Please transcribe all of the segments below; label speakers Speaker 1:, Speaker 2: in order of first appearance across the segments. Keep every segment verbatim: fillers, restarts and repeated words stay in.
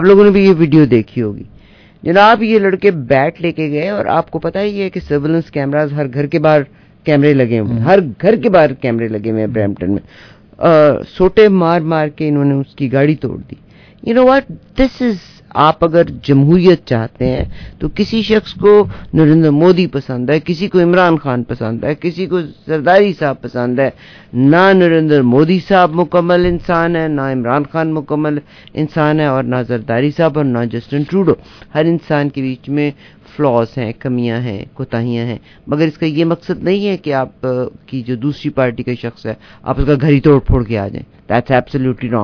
Speaker 1: آپ لوگوں نے بھی یہ ویڈیو دیکھی ہوگی جناب. یہ لڑکے بیٹ لے کے گئے اور آپ کو پتا ہی ہے کہ سرویلنس کیمراز ہر گھر کے باہر کیمرے لگے ہوئے ہیں, ہر گھر کے باہر کیمرے لگے ہوئے ہیں برمپٹن میں. سوٹے مار مار کے انہوں نے اس کی گاڑی توڑ دی. یو نو واٹ, دس از, آپ اگر جمہوریت چاہتے ہیں تو کسی شخص کو نریندر مودی پسند ہے, کسی کو عمران خان پسند ہے, کسی کو زرداری صاحب پسند ہے. نہ نریندر مودی صاحب مکمل انسان ہے, نہ عمران خان مکمل انسان ہے, اور نہ زرداری صاحب اور نہ جسٹن ٹروڈو. ہر انسان کے بیچ میں فلاز ہیں, کمیاں ہیں, کوتاہیاں ہیں, مگر اس کا یہ مقصد نہیں ہے کہ آپ کی جو دوسری پارٹی کا شخص ہے آپ اس کا گھر ہی توڑ پھوڑ کے آ جائیں. That's absolutely wrong.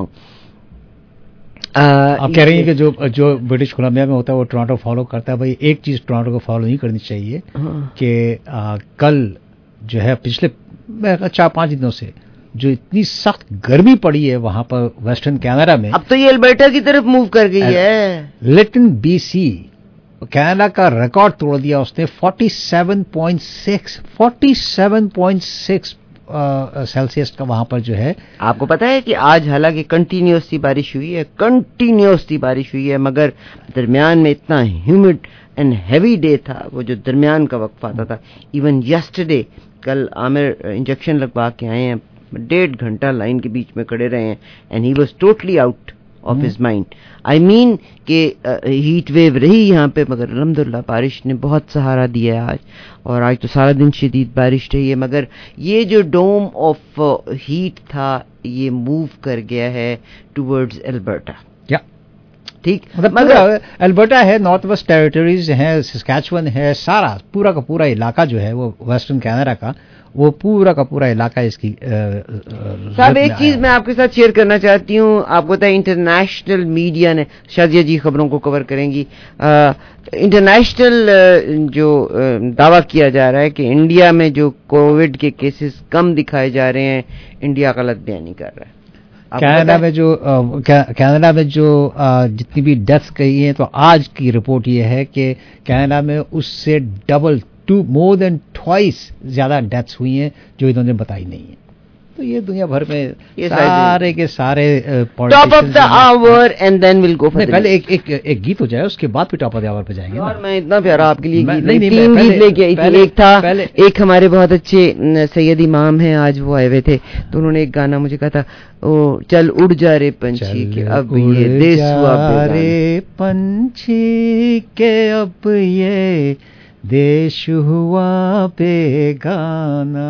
Speaker 2: آپ کہہ رہے ہیں کہ جو جو برٹش کولمبیا میں ہوتا ہے وہ ٹورانٹو فالو کرتا ہے. بھائی ایک چیز ٹورانٹو کو فالو نہیں کرنی چاہیے کہ کل جو ہے پچھلے چار پانچ دنوں سے جو اتنی سخت گرمی پڑی ہے وہاں پر ویسٹرن کینیڈا میں,
Speaker 1: اب تو یہ البرٹا کی طرف موو کر گئی ہے.
Speaker 2: لیکن بی سی کینیڈا کا ریکارڈ توڑ دیا اس نے. Forty seven point six forty seven point six Celsius کا وہاں پر جو ہے.
Speaker 1: آپ کو پتا ہے کہ آج حالانکہ کنٹینیوسلی بارش ہوئی ہے, کنٹینیوسلی بارش ہوئی ہے, مگر درمیان میں اتنا ہیومڈ اینڈ ہیوی ڈے تھا, وہ جو درمیان کا وقت آتا تھا. ایون یسٹرڈے, کل عامر انجیکشن لگوا کے آئے ہیں, ڈیڑھ گھنٹہ لائن کے بیچ میں کھڑے رہے ہیں, and he was totally out of his mind. I mean کہ ہیٹ ویو رہی یہاں پہ, مگر الحمدللہ بارش نے بہت سہارا دیا ہے آج, اور آج تو سارا دن شدید بارش رہی ہے. مگر یہ جو ڈوم آف ہیٹ تھا یہ موو کر گیا ہے ٹورڈز البرٹا. ٹھیک,
Speaker 2: مگر البرٹا ہے, نارتھ ویسٹ ٹیریٹریز ہے, سسکیچون ہے, سارا پورا کا پورا علاقہ جو ہے وہ ویسٹرن کینیڈا کا, وہ پورا کا پورا علاقہ اس کی.
Speaker 1: صاحب ایک چیز میں آپ کے ساتھ شیئر کرنا چاہتی ہوں. آپ کو پتا ہے انٹرنیشنل میڈیا نے, شازیہ جی خبروں کو کور کریں گی, انٹرنیشنل جو دعویٰ کیا جا رہا ہے کہ انڈیا میں جو کووڈ کے کیسز کم دکھائے جا رہے ہیں, انڈیا غلط بیانی کر رہا ہے.
Speaker 2: کینیڈا میں جو کینیڈا میں جو جتنی بھی ڈیتھس گئی ہیں, تو آج کی رپورٹ یہ ہے کہ کینیڈا میں اس سے double to more then twice زیادہ ڈیتھس ہوئی ہیں جو انہوں نے بتائی نہیں ہیں. تو یہ دنیا بھر میں سارے کے سارے
Speaker 1: top of the hour and then will go.
Speaker 2: پہلے ایک ایک ایک گیت ہو جائے, اس کے بعد پھر ٹاپ آف دا آور پہ جائیں گے.
Speaker 1: اور میں اتنا پیارا آپ کے لیے تین گیت لے کے آئی تھی. ایک تھا, ایک ہمارے بہت اچھے سید امام ہیں, آج وہ آئے ہوئے تھے, تو انہوں نے ایک گانا مجھے کہا تھا, او چل اڑ جا رے پنچھی کے اب یہ دیس ہوا رے
Speaker 2: پنچھی کے اب یہ دیش ہوا بیگانا.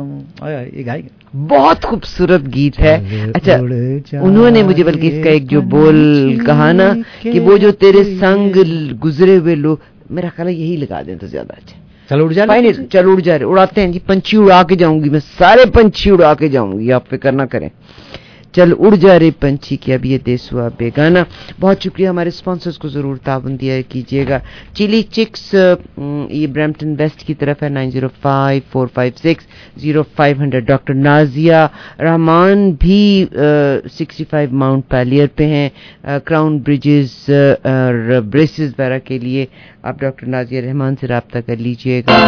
Speaker 2: یہ گائے گا,
Speaker 1: بہت خوبصورت گیت ہے. اچھا, انہوں نے مجھے بلکہ اس کا ایک جو بول کہا نا کہ وہ جو تیرے سنگ گزرے ہوئے لوگ, میرا خیال ہے یہی لگا دیں تو زیادہ اچھا.
Speaker 2: چل اڑ جا,
Speaker 1: چل اڑ جا رہے, اڑاتے ہیں جی, پنچھی اڑا کے جاؤں گی میں, سارے پنچھی اڑا کے جاؤں گی, آپ فکر نہ کریں. چل اڑ جا رہے پنچھی کے اب یہ دیس ہوا بیگانا. بہت شکریہ, ہمارے اسپانسرز کو ضرور تعاون دیا کیجیے گا. چلی چکس یہ برمپٹن ویسٹ کی طرف ہے, nine zero five four five six zero five hundred. Doctor Nazia Rahman بھی سکسٹی فائیو ماؤنٹ پیلیئر پہ ہیں. کراؤن بریجز اور بریسز وغیرہ کے لیے آپ ڈاکٹر نازیہ رحمان سے رابطہ کر لیجیے گا.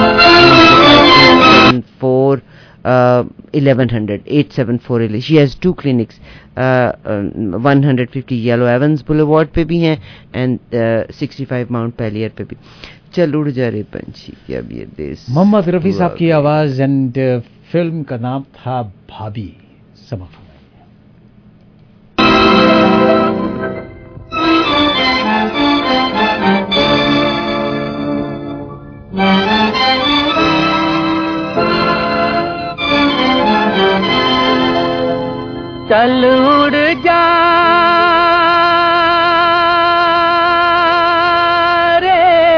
Speaker 1: Four eleven hundred eight seven four. She has two clinics, uh, uh, one fifty Yellow Evans Boulevard پہ بھی ہیں and uh, sixty-five Mount Pelier پہ بھی. چل اڑ جا رے پنچھی کہ اب یہ دیس.
Speaker 2: محمد رفیع صاحب کی آواز, اینڈ فلم کا نام تھا بھابھی. سبق
Speaker 3: چل اڑ جا رے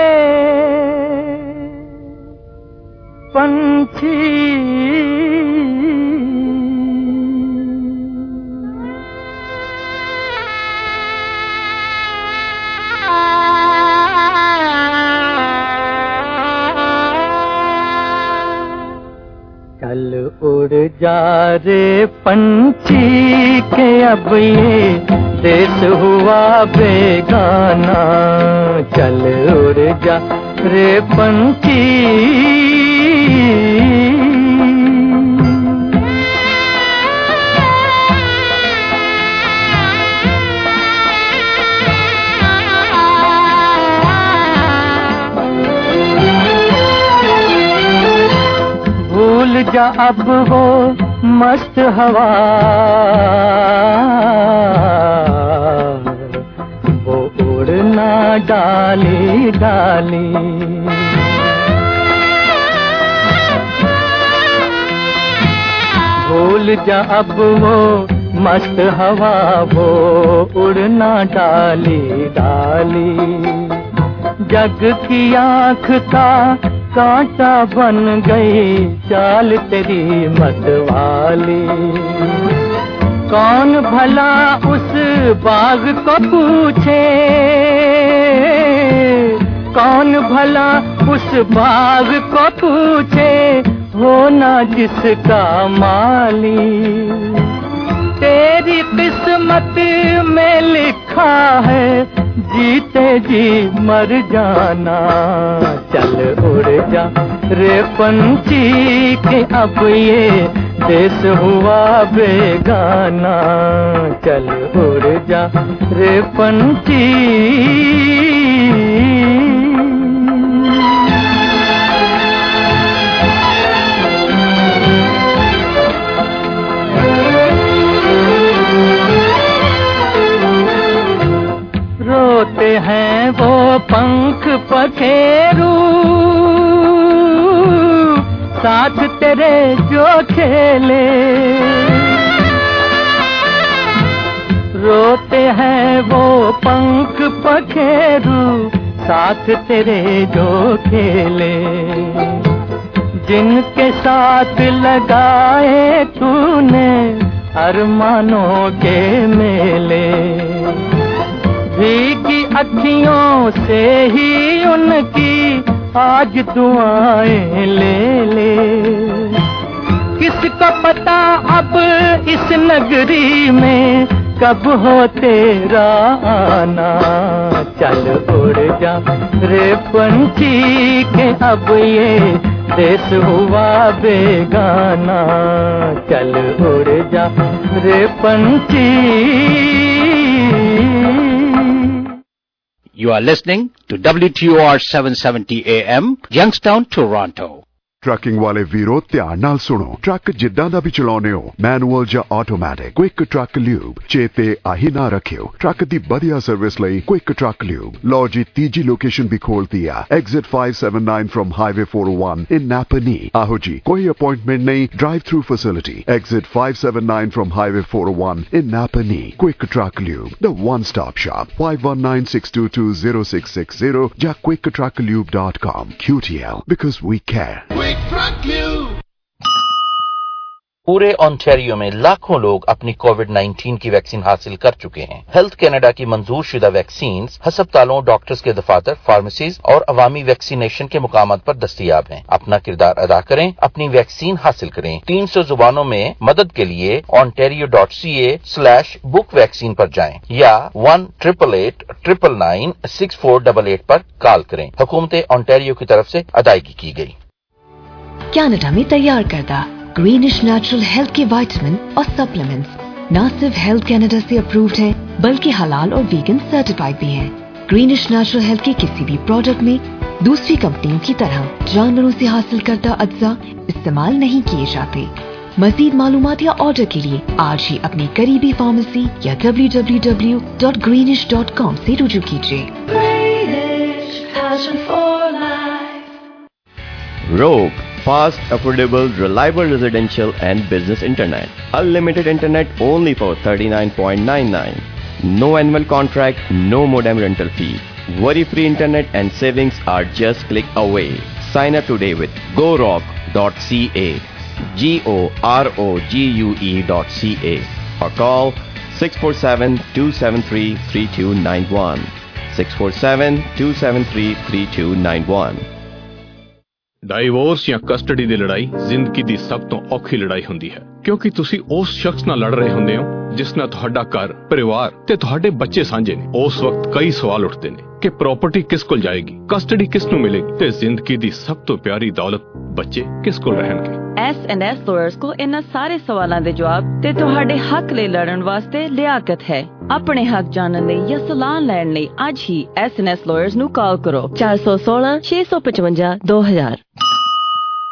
Speaker 3: پنچھی چل اڑ جا رے پنچھی کے اب یہ دیس ہوا بیگانا. چل اڑ جا رے پنچھی जा अब वो मस्त हवा, वो उड़ना डाली डाली। भूल जा अब वो मस्त हवा, वो उड़ना डाली डाली। जग की आँख का कांटा बन गई चाल तेरी मतवाली। कौन भला उस बाग को पूछे, कौन भला उस बाग को पूछे, होना जिसका माली। तेरी किस्मत में लिखा है जीते जी मर जाना। चल उड़ जा रे पंछी के अब ये देश हुआ बेगाना। चल उड़ जा रे पंछी। रोते हैं वो पंख पखेरू, साथ तेरे जो खेले। रोते हैं वो पंख पखेरू, साथ तेरे जो खेले। जिनके साथ लगाए तूने अरमानों के मेले। भीगी अखियों से ही उनकी आज दुआएं ले ले। किसको पता अब इस नगरी में कब हो तेरा आना। चल उड़ जा रे पंछी के अब ये देश हुआ बेगाना। चल उड़ जा रे पंछी।
Speaker 4: You are listening to W T O R seven seventy A M, Youngstown, Toronto.
Speaker 5: Trucking ਵਾਲੇ ਵੀਰੋ ਧਿਆਨ ਨਾਲ ਸੁਣੋ। ਟਰੱਕ ਜਿੱਦਾਂ ਦਾ ਵੀ ਚਲਾਉਣੇ ਹੋ, ਮੈਨੂਅਲ ਜਾਂ ਆਟੋਮੈਟਿਕ, ਕੁਇਕ ਟਰੱਕ ਲਿਊਬ ਚੇਤੇ ਆਹੀ ਨਾ ਰੱਖਿਓ। ਟਰੱਕ ਦੀ ਵਧੀਆ ਸਰਵਿਸ ਲਈ ਕੁਇਕ ਟਰੱਕ ਲਿਊਬ। ਲਓ ਜੀ ਤੀਜੀ ਲੋਕੇਸ਼ਨ ਵੀ ਖੋਲਤੀ ਆ, exit five seventy-nine from Highway four oh one in Napanee। ਆਹੋ ਜੀ, ਕੋਈ ਅਪਾਇੰਟਮੈਂਟ ਨਹੀਂ, drive through facility. Exit five seventy-nine from Highway four oh one in Napanee। Quick truck lube, the one stop shop। five one nine six two two zero six six zero ਜਾਂ quick truck lube dot com। Q T L, because we care।
Speaker 6: पूरे Ontario में लाखों लोग अपनी Covid nineteen की vaccine हासिल कर चुके हैं। हेल्थ कनाडा की मंजूर शुदा वैक्सीन हस्पतालों, डॉक्टर्स के दफातर, फार्मेसीज और अवामी वैक्सीनेशन के मुकामात पर दस्तयाब हैं। अपना किरदार अदा करें, अपनी वैक्सीन हासिल करें। तीन सौ जुबानों में मदद के लिए ontario dot c a slash book vaccine पर जाएं या one triple eight triple nine six four double eight पर कॉल करें। हुकूमत ओंटारियो की तरफ से अदायगी की गई।
Speaker 7: कनाडा में तैयार करदा ग्रीनिश नेचुरल हेल्थ के विटामिन और सप्लीमेंट्स न सिर्फ हेल्थ कनाडा से अप्रूव्ड है बल्कि हलाल और वीगन सर्टिफाइड भी है। ग्रीनिश नेचुरल हेल्थ के किसी भी प्रोडक्ट में दूसरी कंपनियों की तरह जानवरों से हासिल करदा अज्जा इस्तेमाल नहीं किए जाते। मजीद मालूमात या ऑर्डर के लिए आज ही अपनी करीबी फार्मेसी या w w w dot greenish dot com से रुजू कीजिए।
Speaker 8: Rogue, fast, affordable, reliable residential and business internet. Unlimited internet only for thirty-nine ninety-nine. No annual contract, no modem rental fee. Worry-free internet and savings are just click away. Sign up today with go rock dot c a. G O R O G U E dot C A. Or call six four seven, two seven three, three two nine one. six four seven, two seven three, three two nine one.
Speaker 9: Divorce ਜਾਂ custody ਦੀ ਲੜਾਈ ਜ਼ਿੰਦਗੀ ਦੀ ਸਭ ਤੋਂ ਔਖੀ ਲੜਾਈ ਹੁੰਦੀ ਹੈ, ਕਿਉਂਕਿ ਤੁਸੀਂ ਉਸ ਸ਼ਖਸ ਨਾਲ ਲੜ ਰਹੇ ਹੁੰਦੇ ਹੋ ਜਿਸ ਨਾਲ ਤੁਹਾਡਾ ਘਰ, ਪਰਿਵਾਰ ਤੇ ਤੁਹਾਡੇ ਬੱਚੇ ਸਾਂਝੇ ਨੇ। ਉਸ ਵਕਤ ਕਈ ਸਵਾਲ ਉੱਠਦੇ ਨੇ ਕਿ ਪ੍ਰਾਪਰਟੀ ਕਿਸ ਕੋਲ ਜਾਏਗੀ, ਕਸਟਡੀ ਕਿਸ ਨੂੰ ਮਿਲੇਗੀ ਤੇ ਜ਼ਿੰਦਗੀ ਦੀ ਸਭ ਤੋਂ ਪਿਆਰੀ ਦੌਲਤ ਬੱਚੇ ਕਿਸ ਕੋਲ ਰਹਿਣਗੇ।
Speaker 10: ਐਸ ਐਂਡ ਐਸ ਲਾਇਰਸ ਕੋ ਇਹਨਾਂ ਸਾਰੇ ਸਵਾਲਾਂ ਦੇ ਜਵਾਬ ਤੇ ਤੁਹਾਡੇ ਹੱਕ ਲਈ ਲੜਨ ਵਾਸਤੇ ਲਿਆਕਤ ਹੈ। ਆਪਣੇ ਹੱਕ ਜਾਣਨ ਲਈ ਜਾਂ ਸਲਾਹ ਲੈਣ ਲਈ ਅੱਜ ਹੀ ਐਸ ਐਂਡ ਐਸ ਲਾਇਰਸ ਨੂੰ ਕਾਲ ਕਰੋ ਚਾਰ ਸੌ ਸੋਲਾਂ ਛੇ ਸੌ ਪਚਵੰਜਾ ਦੋ ਹਜ਼ਾਰ।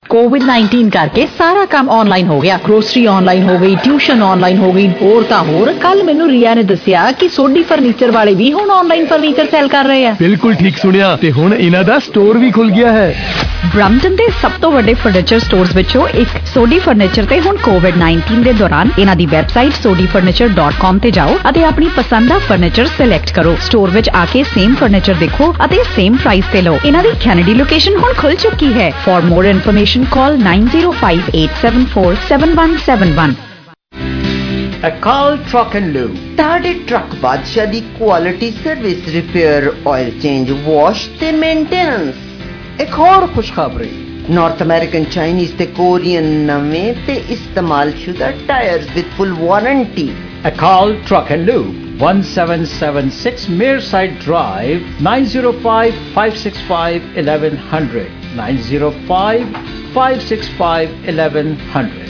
Speaker 11: ਕੋਵਿਡ ਨਾਈਨਟੀਨ ਕਰਕੇ ਸਾਰਾ ਕੰਮ ਆਨਲਾਈਨ ਹੋ ਗਿਆ। ਗਰੋਸਰੀ ਆਨਲਾਈਨ ਹੋ ਗਈ, ਟਿਊਸ਼ਨ ਆਨਲਾਈਨ ਹੋ ਗਈ, ਹੋਰ ਤਾਂ ਹੋਰ। ਕੱਲ ਮੈਨੂੰ ਰੀਆ ਨੇ ਦੱਸਿਆ ਕਿ ਸੋਢੀ ਫਰਨੀਚਰ ਵਾਲੇ ਵੀ ਹੁਣ ਆਨਲਾਈਨ ਫਰਨੀਚਰ ਸੈਲ ਕਰ ਰਹੇ ਆ।
Speaker 12: ਬਿਲਕੁਲ ਠੀਕ ਸੁਣਿਆ, ਤੇ ਹੁਣ ਇਹਨਾਂ ਦਾ ਸਟੋਰ ਵੀ ਖੁੱਲ ਗਿਆ ਹੈ।
Speaker 11: ਬ੍ਰੈਂਪਟਨ ਦੇ ਸਭ ਤੋਂ ਵੱਡੇ ਫਰਨੀਚਰ ਸਟੋਰਸ ਵਿੱਚੋਂ ਇੱਕ ਸੋਢੀ ਫਰਨੀਚਰ ਤੇ ਹੁਣ ਕੋਵਿਡ ਨਾਈਨਟੀਨ ਦੇ ਦੌਰਾਨ ਇਹਨਾਂ ਦੀ website Sodhi furniture dot com ਤੇ ਜਾਓ ਅਤੇ ਆਪਣੀ ਪਸੰਦ ਦਾ ਫਰਨੀਚਰ ਸਿਲੈਕਟ ਕਰੋ। ਸਟੋਰ ਵਿੱਚ ਆ ਕੇ ਸੇਮ ਫਰਨੀਚਰ ਦੇਖੋ ਅਤੇ ਸੇਮ ਪ੍ਰਾਈਸ ਤੇ ਲਓ। ਇਹਨਾਂ ਦੀ ਕੈਨੇਡੀ ਲੋਕੇਸ਼ਨ ਹੁਣ ਖੁੱਲ ਚੁੱਕੀ ਹੈ। For more information call nine zero five eight seven four seven one seven one।
Speaker 1: Akal truck and lube ਤੁਹਾਡੇ ਟਰੱਕ ਬਾਦਸ਼ਾਹ ਦੀ quality service, repair, oil change, wash ਤੇ ਮੇਨਟੇਨੈਂਸ। ਇੱਕ ਹੋਰ ਖੁਸ਼ਖਬਰੀ, ਨਾਰਥ ਅਮਰੀਕਨ, ਚਾਈਨੀਜ਼ ਤੇ ਕੋਰੀਅਨ ਨਵੇਂ ਤੇ ਇਸਤੇਮਾਲ ਸ਼ੁਦਾ tyres with full warranty.
Speaker 2: Akal truck and lube one seven seven six Mearside Drive, nine zero five five six five eleven hundred, nine zero five five six five eleven hundred।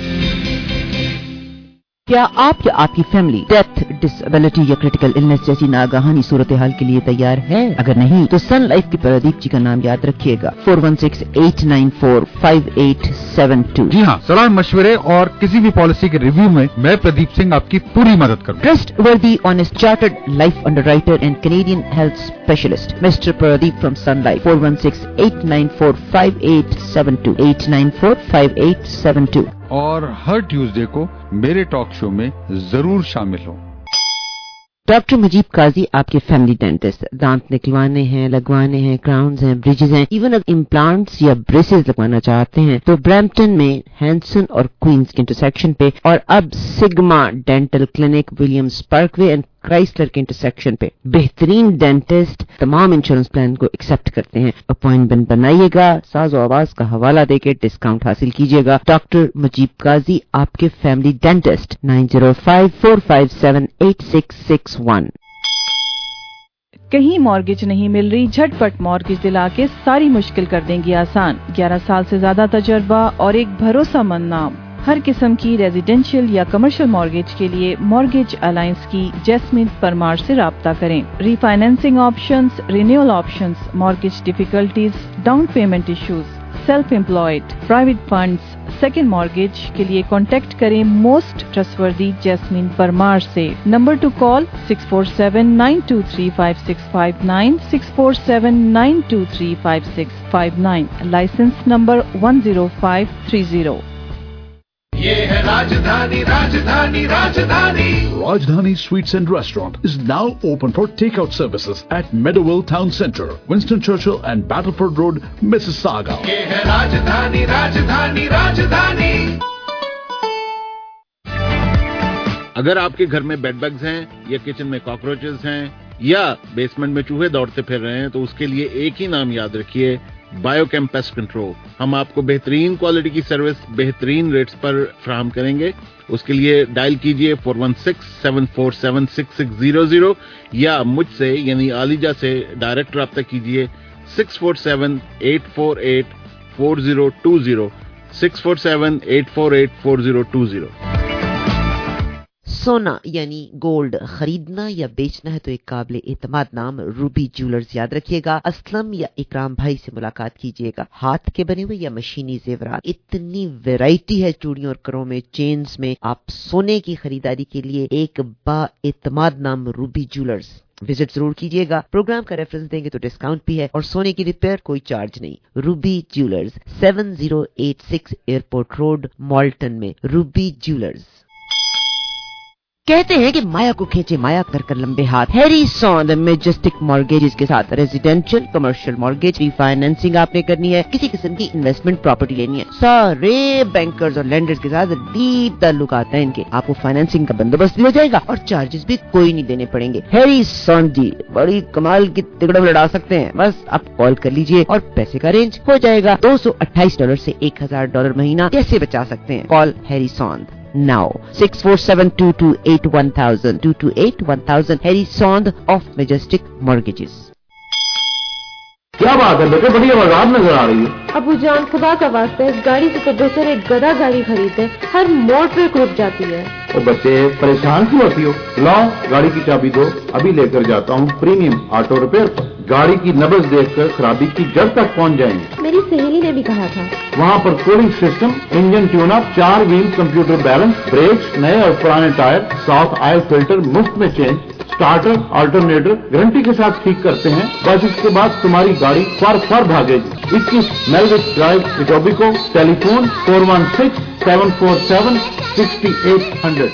Speaker 13: क्या आप या आपकी family death, disability या critical illness जैसी नागाहानी सूरत हाल के लिए तैयार है? अगर नहीं तो सन लाइफ के प्रदीप जी का नाम याद रखिएगा, four one six eight nine four five eight seven two.
Speaker 14: जी हाँ, सलाह मशवरे और किसी भी पॉलिसी के रिव्यू में मैं प्रदीप सिंह आपकी पूरी मदद करूँ।
Speaker 13: Trustworthy, honest, chartered life underwriter and Canadian health specialist mister Pradeep from Sun Life, four one six eight nine four five eight seven two, eight nine four five eight seven two.
Speaker 14: और हर Tuesday को मेरे talk show में जरूर शामिल हो।
Speaker 13: Doctor Mujib Qazi आपके family dentist. दांत निकलवाने हैं, लगवाने हैं, क्राउन्स हैं, ब्रिजेस हैं, इवन अगर इम्प्लांट्स या ब्रेसेस लगवाना चाहते हैं तो ब्रैम्पटन में हैंसन और क्वींस के इंटरसेक्शन पे, और अब Sigma dental clinic Williams Parkway and Chrysler के इंटरसेक्शन पे बेहतरीन डेंटिस्ट तमाम इंश्योरेंस प्लान को एक्सेप्ट करते हैं। अपॉइंटमेंट बनाइएगा, साज़ो आवाज का हवाला देके डिस्काउंट हासिल कीजिएगा। डॉक्टर मुजीब काजी आपके family dentist, nine zero five four five seven eight six six one.
Speaker 15: कहीं मॉर्गेज नहीं मिल रही? झटपट मॉर्गेज दिला के सारी मुश्किल कर देंगी आसान। ग्यारह साल से ज्यादा तजर्बा और एक भरोसामंद नाम। हर किस्म की रेजिडेंशियल या कमर्शियल मॉर्गेज के लिए मॉर्गेज अलायंस की जैस्मिन परमार से राब्ता करें। Refinancing options, renewal options, mortgage difficulties, down payment issues, self employed, private funds, second mortgage के लिए कॉन्टेक्ट करें मोस्ट ट्रस्टवर्दी जैस्मिन परमार से। Number to call six four seven nine two three five six five nine, six four seven nine two three five six five nine. Licence number one zero five three zero.
Speaker 16: ये है राजधानी, राजधानी, राजधानी। Rajdhani Sweets and Restaurant is now open for takeout services at Meadowville Town Centre, Winston Churchill and Battleford Road, Mississauga. ये है राजधानी, राजधानी, राजधानी।
Speaker 17: अगर आपके घर में बेड बग्स हैं या किचन में कॉकरोचेस हैं या बेसमेंट में चूहे दौड़ते फिर रहे हैं तो उसके लिए एक ही नाम याद रखिए, बायोकेम पेस्ट कंट्रोल। हम आपको बेहतरीन क्वालिटी की सर्विस बेहतरीन रेट्स पर फराहम करेंगे। उसके लिए डायल कीजिए four one six seven four seven six six zero zero या मुझसे यानी आलिजा से डायरेक्ट रब्ता कीजिए six four seven eight four eight four zero two zero, six four seven eight four eight four zero two zero.
Speaker 1: सोना यानी gold खरीदना या बेचना है तो एक काबिल एतमाद नाम रूबी ज्वेलर्स याद रखिएगा। असलम या इकराम भाई से मुलाकात कीजिएगा। हाथ के बने हुए या मशीनी जेवरात, इतनी वैरायटी है चूड़ियों और करों में, चेन्स में। आप सोने की खरीदारी के लिए एक बा एतमाद नाम रूबी ज्वेलर्स विजिट जरूर कीजिएगा। प्रोग्राम का रेफरेंस देंगे तो डिस्काउंट भी है और सोने की रिपेयर कोई चार्ज नहीं। Ruby jewellers, seven zero eight six airport road, Malton में। Ruby jewellers. कहते हैं कि माया को खींचे माया कर कर लंबे हाथ। हैरी सॉन्द मेजेस्टिक मॉर्गेजेस के साथ रेजिडेंशियल, कमर्शियल मॉर्गेज, रीफाइनेंसिंग आपने करनी है, किसी किस्म की इन्वेस्टमेंट प्रॉपर्टी लेनी है, सारे बैंकर्स और लेंडर्स के साथ डीप ताल्लुकात हैं इनके। आपको फाइनेंसिंग का बंदोबस्त भी हो जाएगा और चार्जेस भी कोई नहीं देने पड़ेंगे। हैरी सॉन्द जी बड़ी कमाल की तिगड़म लड़ा सकते हैं। बस आप कॉल कर लीजिए और पैसे का अरेंज हो जाएगा। दो सौ अट्ठाईस डॉलर से एक हजार डॉलर महीना कैसे बचा सकते हैं? Call Harry Saund now six four seven two two eight one thousand, two two eight one thousand। Harry Sond of Majestic Mortgages।
Speaker 18: کیا بات ہے بیٹے, بڑی آواز نظر آ رہی ہے.
Speaker 19: ابو جان خدا کا واسطہ اس گاڑی سے تو بہتر ایک گدا گاڑی خریدے, ہر موڑ پہ رک جاتی ہے.
Speaker 18: او بچے پریشان کیوں ہوتی ہو, لاؤ گاڑی کی چابی دو, ابھی لے کر جاتا ہوں پریمیم آٹو ریپیئر پر. گاڑی کی نبض دیکھ کر خرابی کی جڑ تک پہنچ جائیں گے.
Speaker 19: میری سہیلی نے بھی کہا تھا.
Speaker 18: وہاں پر cooling system, engine tune up, چار ویل کمپیوٹر بیلنس, بریکس نئے اور پرانے ٹائر, ساتھ آئل فلٹر مفت میں چینج, اسٹارٹر آلٹرنیٹر گارنٹی کے ساتھ ٹھیک کرتے ہیں. بس اس کے بعد تمہاری گاڑی فر فر بھاگے گی. اکیس میلوک drive Etobicoke, telephone four one six seven four seven sixty eight hundred.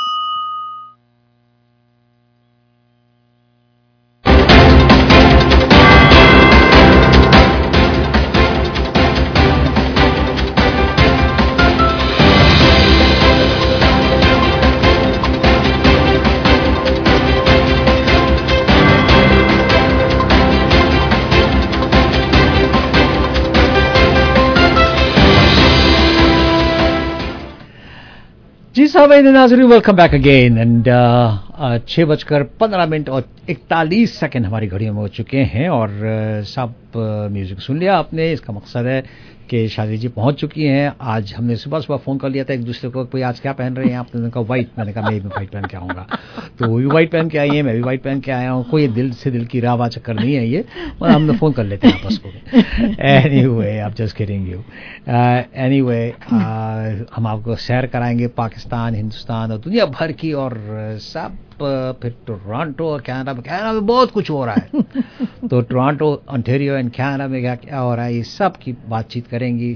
Speaker 2: جی صاحب ناظرین, ویلکم بیک اگین. اینڈ چھ بج کر پندرہ منٹ اور اکتالیس سیکنڈ ہماری گھڑیوں میں ہو چکے ہیں, اور سب میوزک سن لیا آپ نے. اس کا مقصد ہے کہ شادی جی پہنچ چکی ہیں. آج ہم نے صبح صبح فون کر لیا تھا ایک دوسرے کو, کوئی آج کیا پہن رہے ہیں آپ نے کہا وائٹ. میں نے کہا میں بھی وائٹ پہن کے آؤں گا, تو وہ بھی وائٹ پہن کے آئی ہیں, میں بھی وائٹ پہن کے آیا ہوں. کوئی دل سے دل کی راوا چکر نہیں ہے یہ, ہم نے فون کر لیتے ہیں آپس کو. اینی وے آپ just kidding you. Anyway ہم آپ کو سیر کرائیں گے پاکستان, ہندوستان اور دنیا بھر کی, اور سب پھر ٹورانٹو اور کینیڈا میں. کینیڈا میں بہت کچھ ہو رہا ہے, تو ٹورانٹو انٹیریو اینڈ کینیڈا میں کیا کیا ہو رہا ہے, یہ سب کی بات چیت کریں گی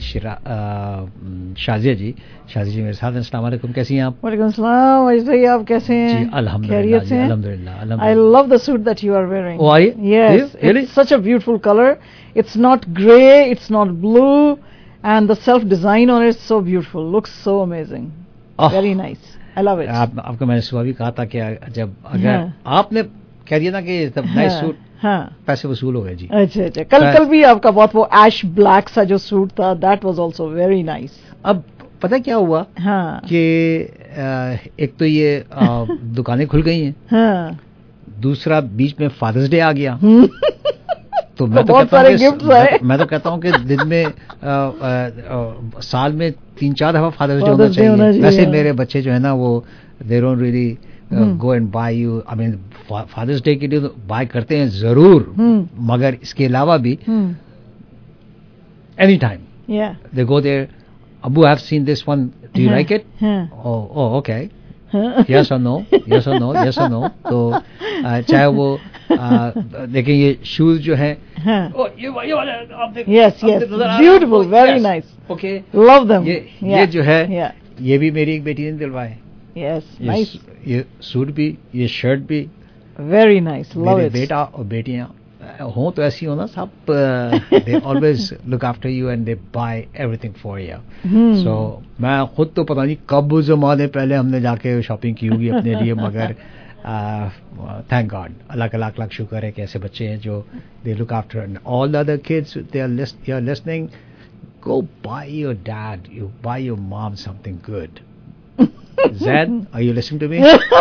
Speaker 2: شازیہ جی. شازیہ جی میرے ساتھ. السلام علیکم, کیسی ہیں آپ؟
Speaker 20: وعلیکم السلام, ویسے آپ کیسے ہیں؟
Speaker 2: جی الحمدللہ, جی الحمدللہ.
Speaker 20: I love the suit that you are wearing.
Speaker 2: Oh, are you?
Speaker 20: Yes,
Speaker 2: really?
Speaker 20: It's such a beautiful color. It's not gray, it's not blue, and the self design on it is so beautiful. Looks so amazing. Oh. Very nice. I love it.
Speaker 2: آپ آپ کو میں نے صبح بھی کہا تھا کہ جب اگر آپ نے کہہ دیا نا کہ نائس سوٹ,
Speaker 20: ہاں
Speaker 2: پیسے وصول ہو گئے جی.
Speaker 20: اچھا اچھا, کل کل بھی آپ کا بہت وہ ایش بلیک سا جو سوٹ تھا, that was also very nice.
Speaker 2: اب پتہ کیا ہوا
Speaker 20: ہاں
Speaker 2: کہ ایک تو یہ دکانیں کھل گئی ہیں,
Speaker 20: ہاں
Speaker 2: دوسرا بیچ میں فادرز ڈے آ گیا, تو میں
Speaker 20: بہت سارے گفٹس آئے.
Speaker 2: میں تو کہتا ہوں کہ دن میں سال میں تین چار دفعہ فادرز ڈے ہونا چاہیے. ویسے میرے بچے جو ہے نا وہ they don't really go and buy you, I mean father's day کے لیے بائی کرتے ہیں ضرور, مگر اس کے علاوہ بھی any time they go there. ابو I have seen this one, do you like it? Okay, yes اور نو, یس اور نو, یس اور نو. تو چاہے وہ دیکھیں یہ شوز جو ہیں,
Speaker 20: yes yes beautiful, very nice,
Speaker 2: okay
Speaker 20: love them.
Speaker 2: یہ جو ہے یہ بھی میری ایک بیٹی نے دلوائے.
Speaker 20: یس نائس,
Speaker 2: یہ سوٹ بھی, یہ شرٹ بھی
Speaker 20: ویری نائس. Love it.
Speaker 2: بیٹا اور بیٹیاں ہوں تو ایسی ہو نا سب, they always look after you and they buy everything for you. So میں خود تو پتہ نہیں کب زمانے پہلے ہم نے جا کے شاپنگ کی ہوگی اپنے لیے, مگر تھینک گاڈ, اللہ کا لاکھ لاکھ شکر ہے کہ ایسے بچے ہیں جو they look after all the other kids. They are listening, go buy your dad, you buy your mom something good. Zed, are you listening to me?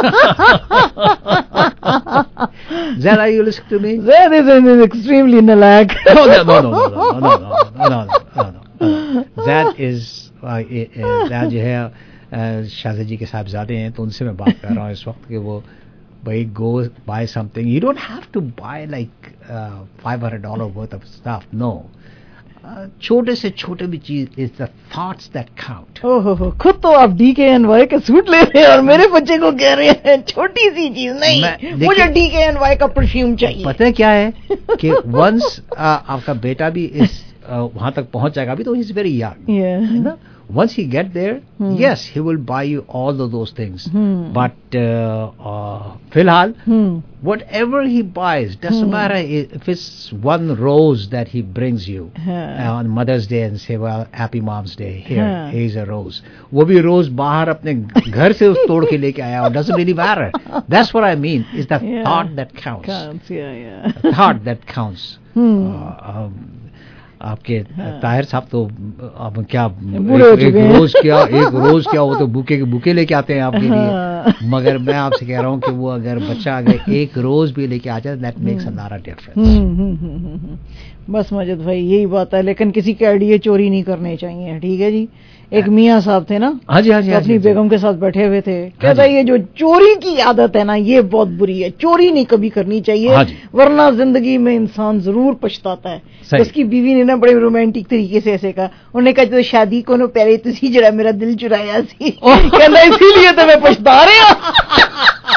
Speaker 2: Zed, are you listening to me?
Speaker 20: Zed is an extremely nalak.
Speaker 2: no, no, no, no, no, no, no, no, no, no, no. Zed is, Zed جو ہے شازیہ جی کے صاحبزادے ہیں, تو ان سے میں بات کر رہا ہوں اس وقت کہ وہ بھائی go buy something. You don't have to buy like uh, five hundred dollars worth of stuff. No. چھوٹے سے چھوٹے بھی چیز is the thoughts that count.
Speaker 20: خود تو آپ ڈی کے این وائی کا سوٹ لے رہے ہیں اور میرے بچے کو کہہ رہے ہیں چھوٹی سی چیز نہیں, مجھے ڈی کے این وائی کا پرفیوم چاہیے.
Speaker 2: پتہ کیا ہے کہ ونس آپ کا بیٹا بھی اس وہاں تک پہنچ جائے گا, ابھی تو he is very young. Once he get there, hmm. yes, he will buy you all of those things. Hmm. But uh, uh, filhal, hmm. whatever he buys, doesn't hmm. matter if it's one rose that he brings you huh. uh, on Mother's Day and say, well, Happy Mom's Day. Here, huh. here's a rose. وہ بھی روز باہر اپنے گھر سے توڑ کے لے کے آیا, doesn't really matter. That's what I mean. It's the yeah. thought that counts.
Speaker 20: Counts, yeah, yeah.
Speaker 2: The thought that counts.
Speaker 20: Hmm.
Speaker 2: Uh, um, آپ کے طاہر صاحب تو اب کیا ایک روز کیا ایک روز کیا وہ تو بوکے کے بوکے لے کے آتے ہیں آپ کے لیے. مگر میں آپ سے کہہ رہا ہوں کہ وہ اگر بچہ اگر ایک روز بھی لے کے آ جائے دیٹ میکس انارا ڈفرنس.
Speaker 20: بس ماجد بھائی یہی بات ہے, لیکن کسی کے آئیڈیا چوری نہیں کرنے چاہیے. ٹھیک ہے جی. ایک میاں صاحب تھے نا,
Speaker 2: ہاں جی ہاں جی,
Speaker 20: اپنی بیگم کے ساتھ بیٹھے ہوئے تھے, کہتا ہے یہ جو چوری کی عادت ہے نا یہ بہت بری ہے, چوری نہیں کبھی کرنی چاہیے ورنہ زندگی میں انسان ضرور پچھتاتا ہے. اس کی بیوی نے نا بڑے رومانٹک طریقے سے ایسے کہا, انہوں نے کہا جو شادی کو نو پہلے تسی جڑا میرا دل چرایا سی, کہنا اسی لیے تو میں پچھتا رہا ہوں.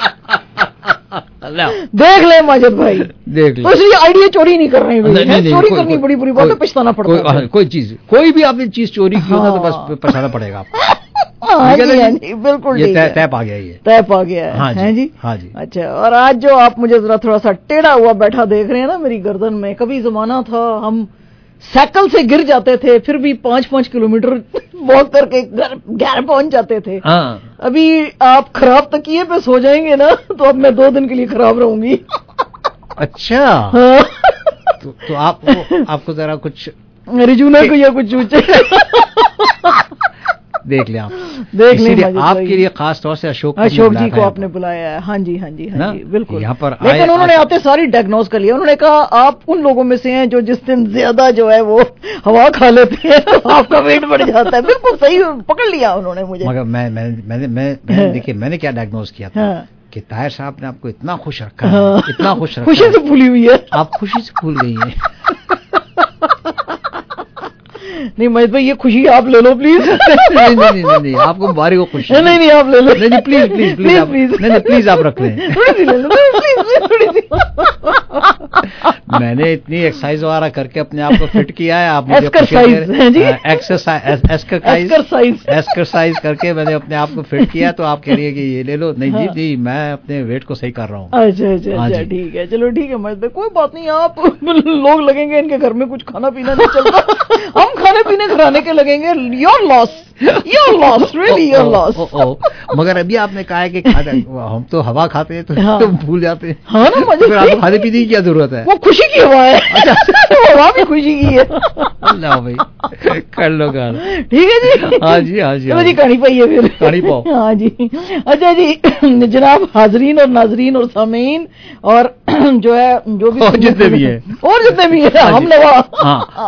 Speaker 20: دیکھ لیں ماجد بھائی,
Speaker 2: دیکھ لیں,
Speaker 20: اس لیے آئیڈیا چوری نہیں کر رہے ہیں, چوری کرنی بڑی بری بات ہے, پچھتانا پڑتا ہے.
Speaker 2: کوئی چیز کوئی بھی آپ نے چیز چوری کی ہوتا تو بس پچھتانا پڑے گا آپ کو.
Speaker 20: بالکل
Speaker 2: یہ طے پا گیا, یہ
Speaker 20: طے پا گیا ہے جی.
Speaker 2: ہاں جی.
Speaker 20: اچھا, اور آج جو آپ مجھے ذرا تھوڑا سا ٹیڑھا ہوا بیٹھا دیکھ رہے ہیں نا میری گردن میں, کبھی زمانہ تھا ہم سائیکل سے گر جاتے تھے پھر بھی پانچ پانچ کلو میٹر واک کر کے گھر گھر پہنچ جاتے تھے. ابھی آپ خراب تکیے پہ سو جائیں گے نا تو اب میں دو دن کے لیے خراب رہوں گی.
Speaker 2: اچھا, تو آپ آپ کو ذرا کچھ
Speaker 20: رجونا کو یا کچھ
Speaker 2: دیکھ لیں آپ,
Speaker 20: دیکھ لیں
Speaker 2: آپ کے لیے خاص طور سے اشوک
Speaker 20: اشوک جی کو آپ نے بلایا ہے. ہاں جی ہاں جی ہاں جی بالکل.
Speaker 2: یہاں پر
Speaker 20: لیکن انہوں نے آتے ساری ڈائگنوز کر لیا. انہوں نے کہا آپ ان لوگوں میں سے ہیں جو جس دن زیادہ جو ہے وہ ہوا کھا لیتے ہیں آپ کا ویٹ بڑھ جاتا ہے. بالکل صحیح پکڑ لیا انہوں نے مجھے.
Speaker 2: مگر میں میں دیکھیے میں نے کیا ڈائگنوز کیا تھا کہ طاہر صاحب نے آپ کو اتنا خوش رکھا ہے, اتنا خوش رکھا,
Speaker 20: خوشی سے پھولی ہوئی ہے,
Speaker 2: آپ خوشی سے پھول گئی ہیں.
Speaker 20: نہیں مجھے بھائی یہ خوشی آپ لے لو پلیز.
Speaker 2: نہیں نہیں نہیں, آپ کو باری کو خوشی
Speaker 20: نہیں نہیں آپ لے لو.
Speaker 2: نہیں نہیں پلیز پلیز پلیز پلیز نہیں نہیں پلیز آپ رکھ لیں. میں نے اتنی ایکسرسائز وغیرہ کر کے اپنے آپ کو فٹ کیا ہے, آپ مجھے ایکسرسائز کر کے میں نے اپنے آپ کو فٹ کیا, تو آپ کہہ رہی ہے کہ یہ لے لو. نہیں جی جی میں اپنے ویٹ کو صحیح کر رہا ہوں.
Speaker 20: اچھا اچھا ٹھیک ہے, چلو ٹھیک ہے مجھے کوئی بات نہیں. آپ لوگ لگیں گے ان کے گھر میں کچھ کھانا پینا نہیں چلتا, ہم کھانے پینے کھلانے کے لگیں گے. Your loss, your loss, really your loss.
Speaker 2: مگر ابھی آپ نے کہا ہے کہ ہم تو ہوا کھاتے ہیں تو بھول جاتے ہیں.
Speaker 20: ہاں نا مجھے
Speaker 2: کھانے پینے کی کیا ضرورت ہے,
Speaker 20: وہ خوشی کی ہوا ہے, ہوا بھی خوشی کی ہے.
Speaker 2: اللہ بھائی کر لو گا.
Speaker 20: ٹھیک ہے جی.
Speaker 2: ہاں جی ہاں جی
Speaker 20: جی کہانی پائی ہے پھر
Speaker 2: کہانی پاؤ.
Speaker 20: ہاں جی. اچھا جی جناب حاضرین اور ناظرین اور سامعین اور جو ہے جو بھی
Speaker 2: جتنے بھی ہیں
Speaker 20: اور جتنے بھی ہیں ہم لوگ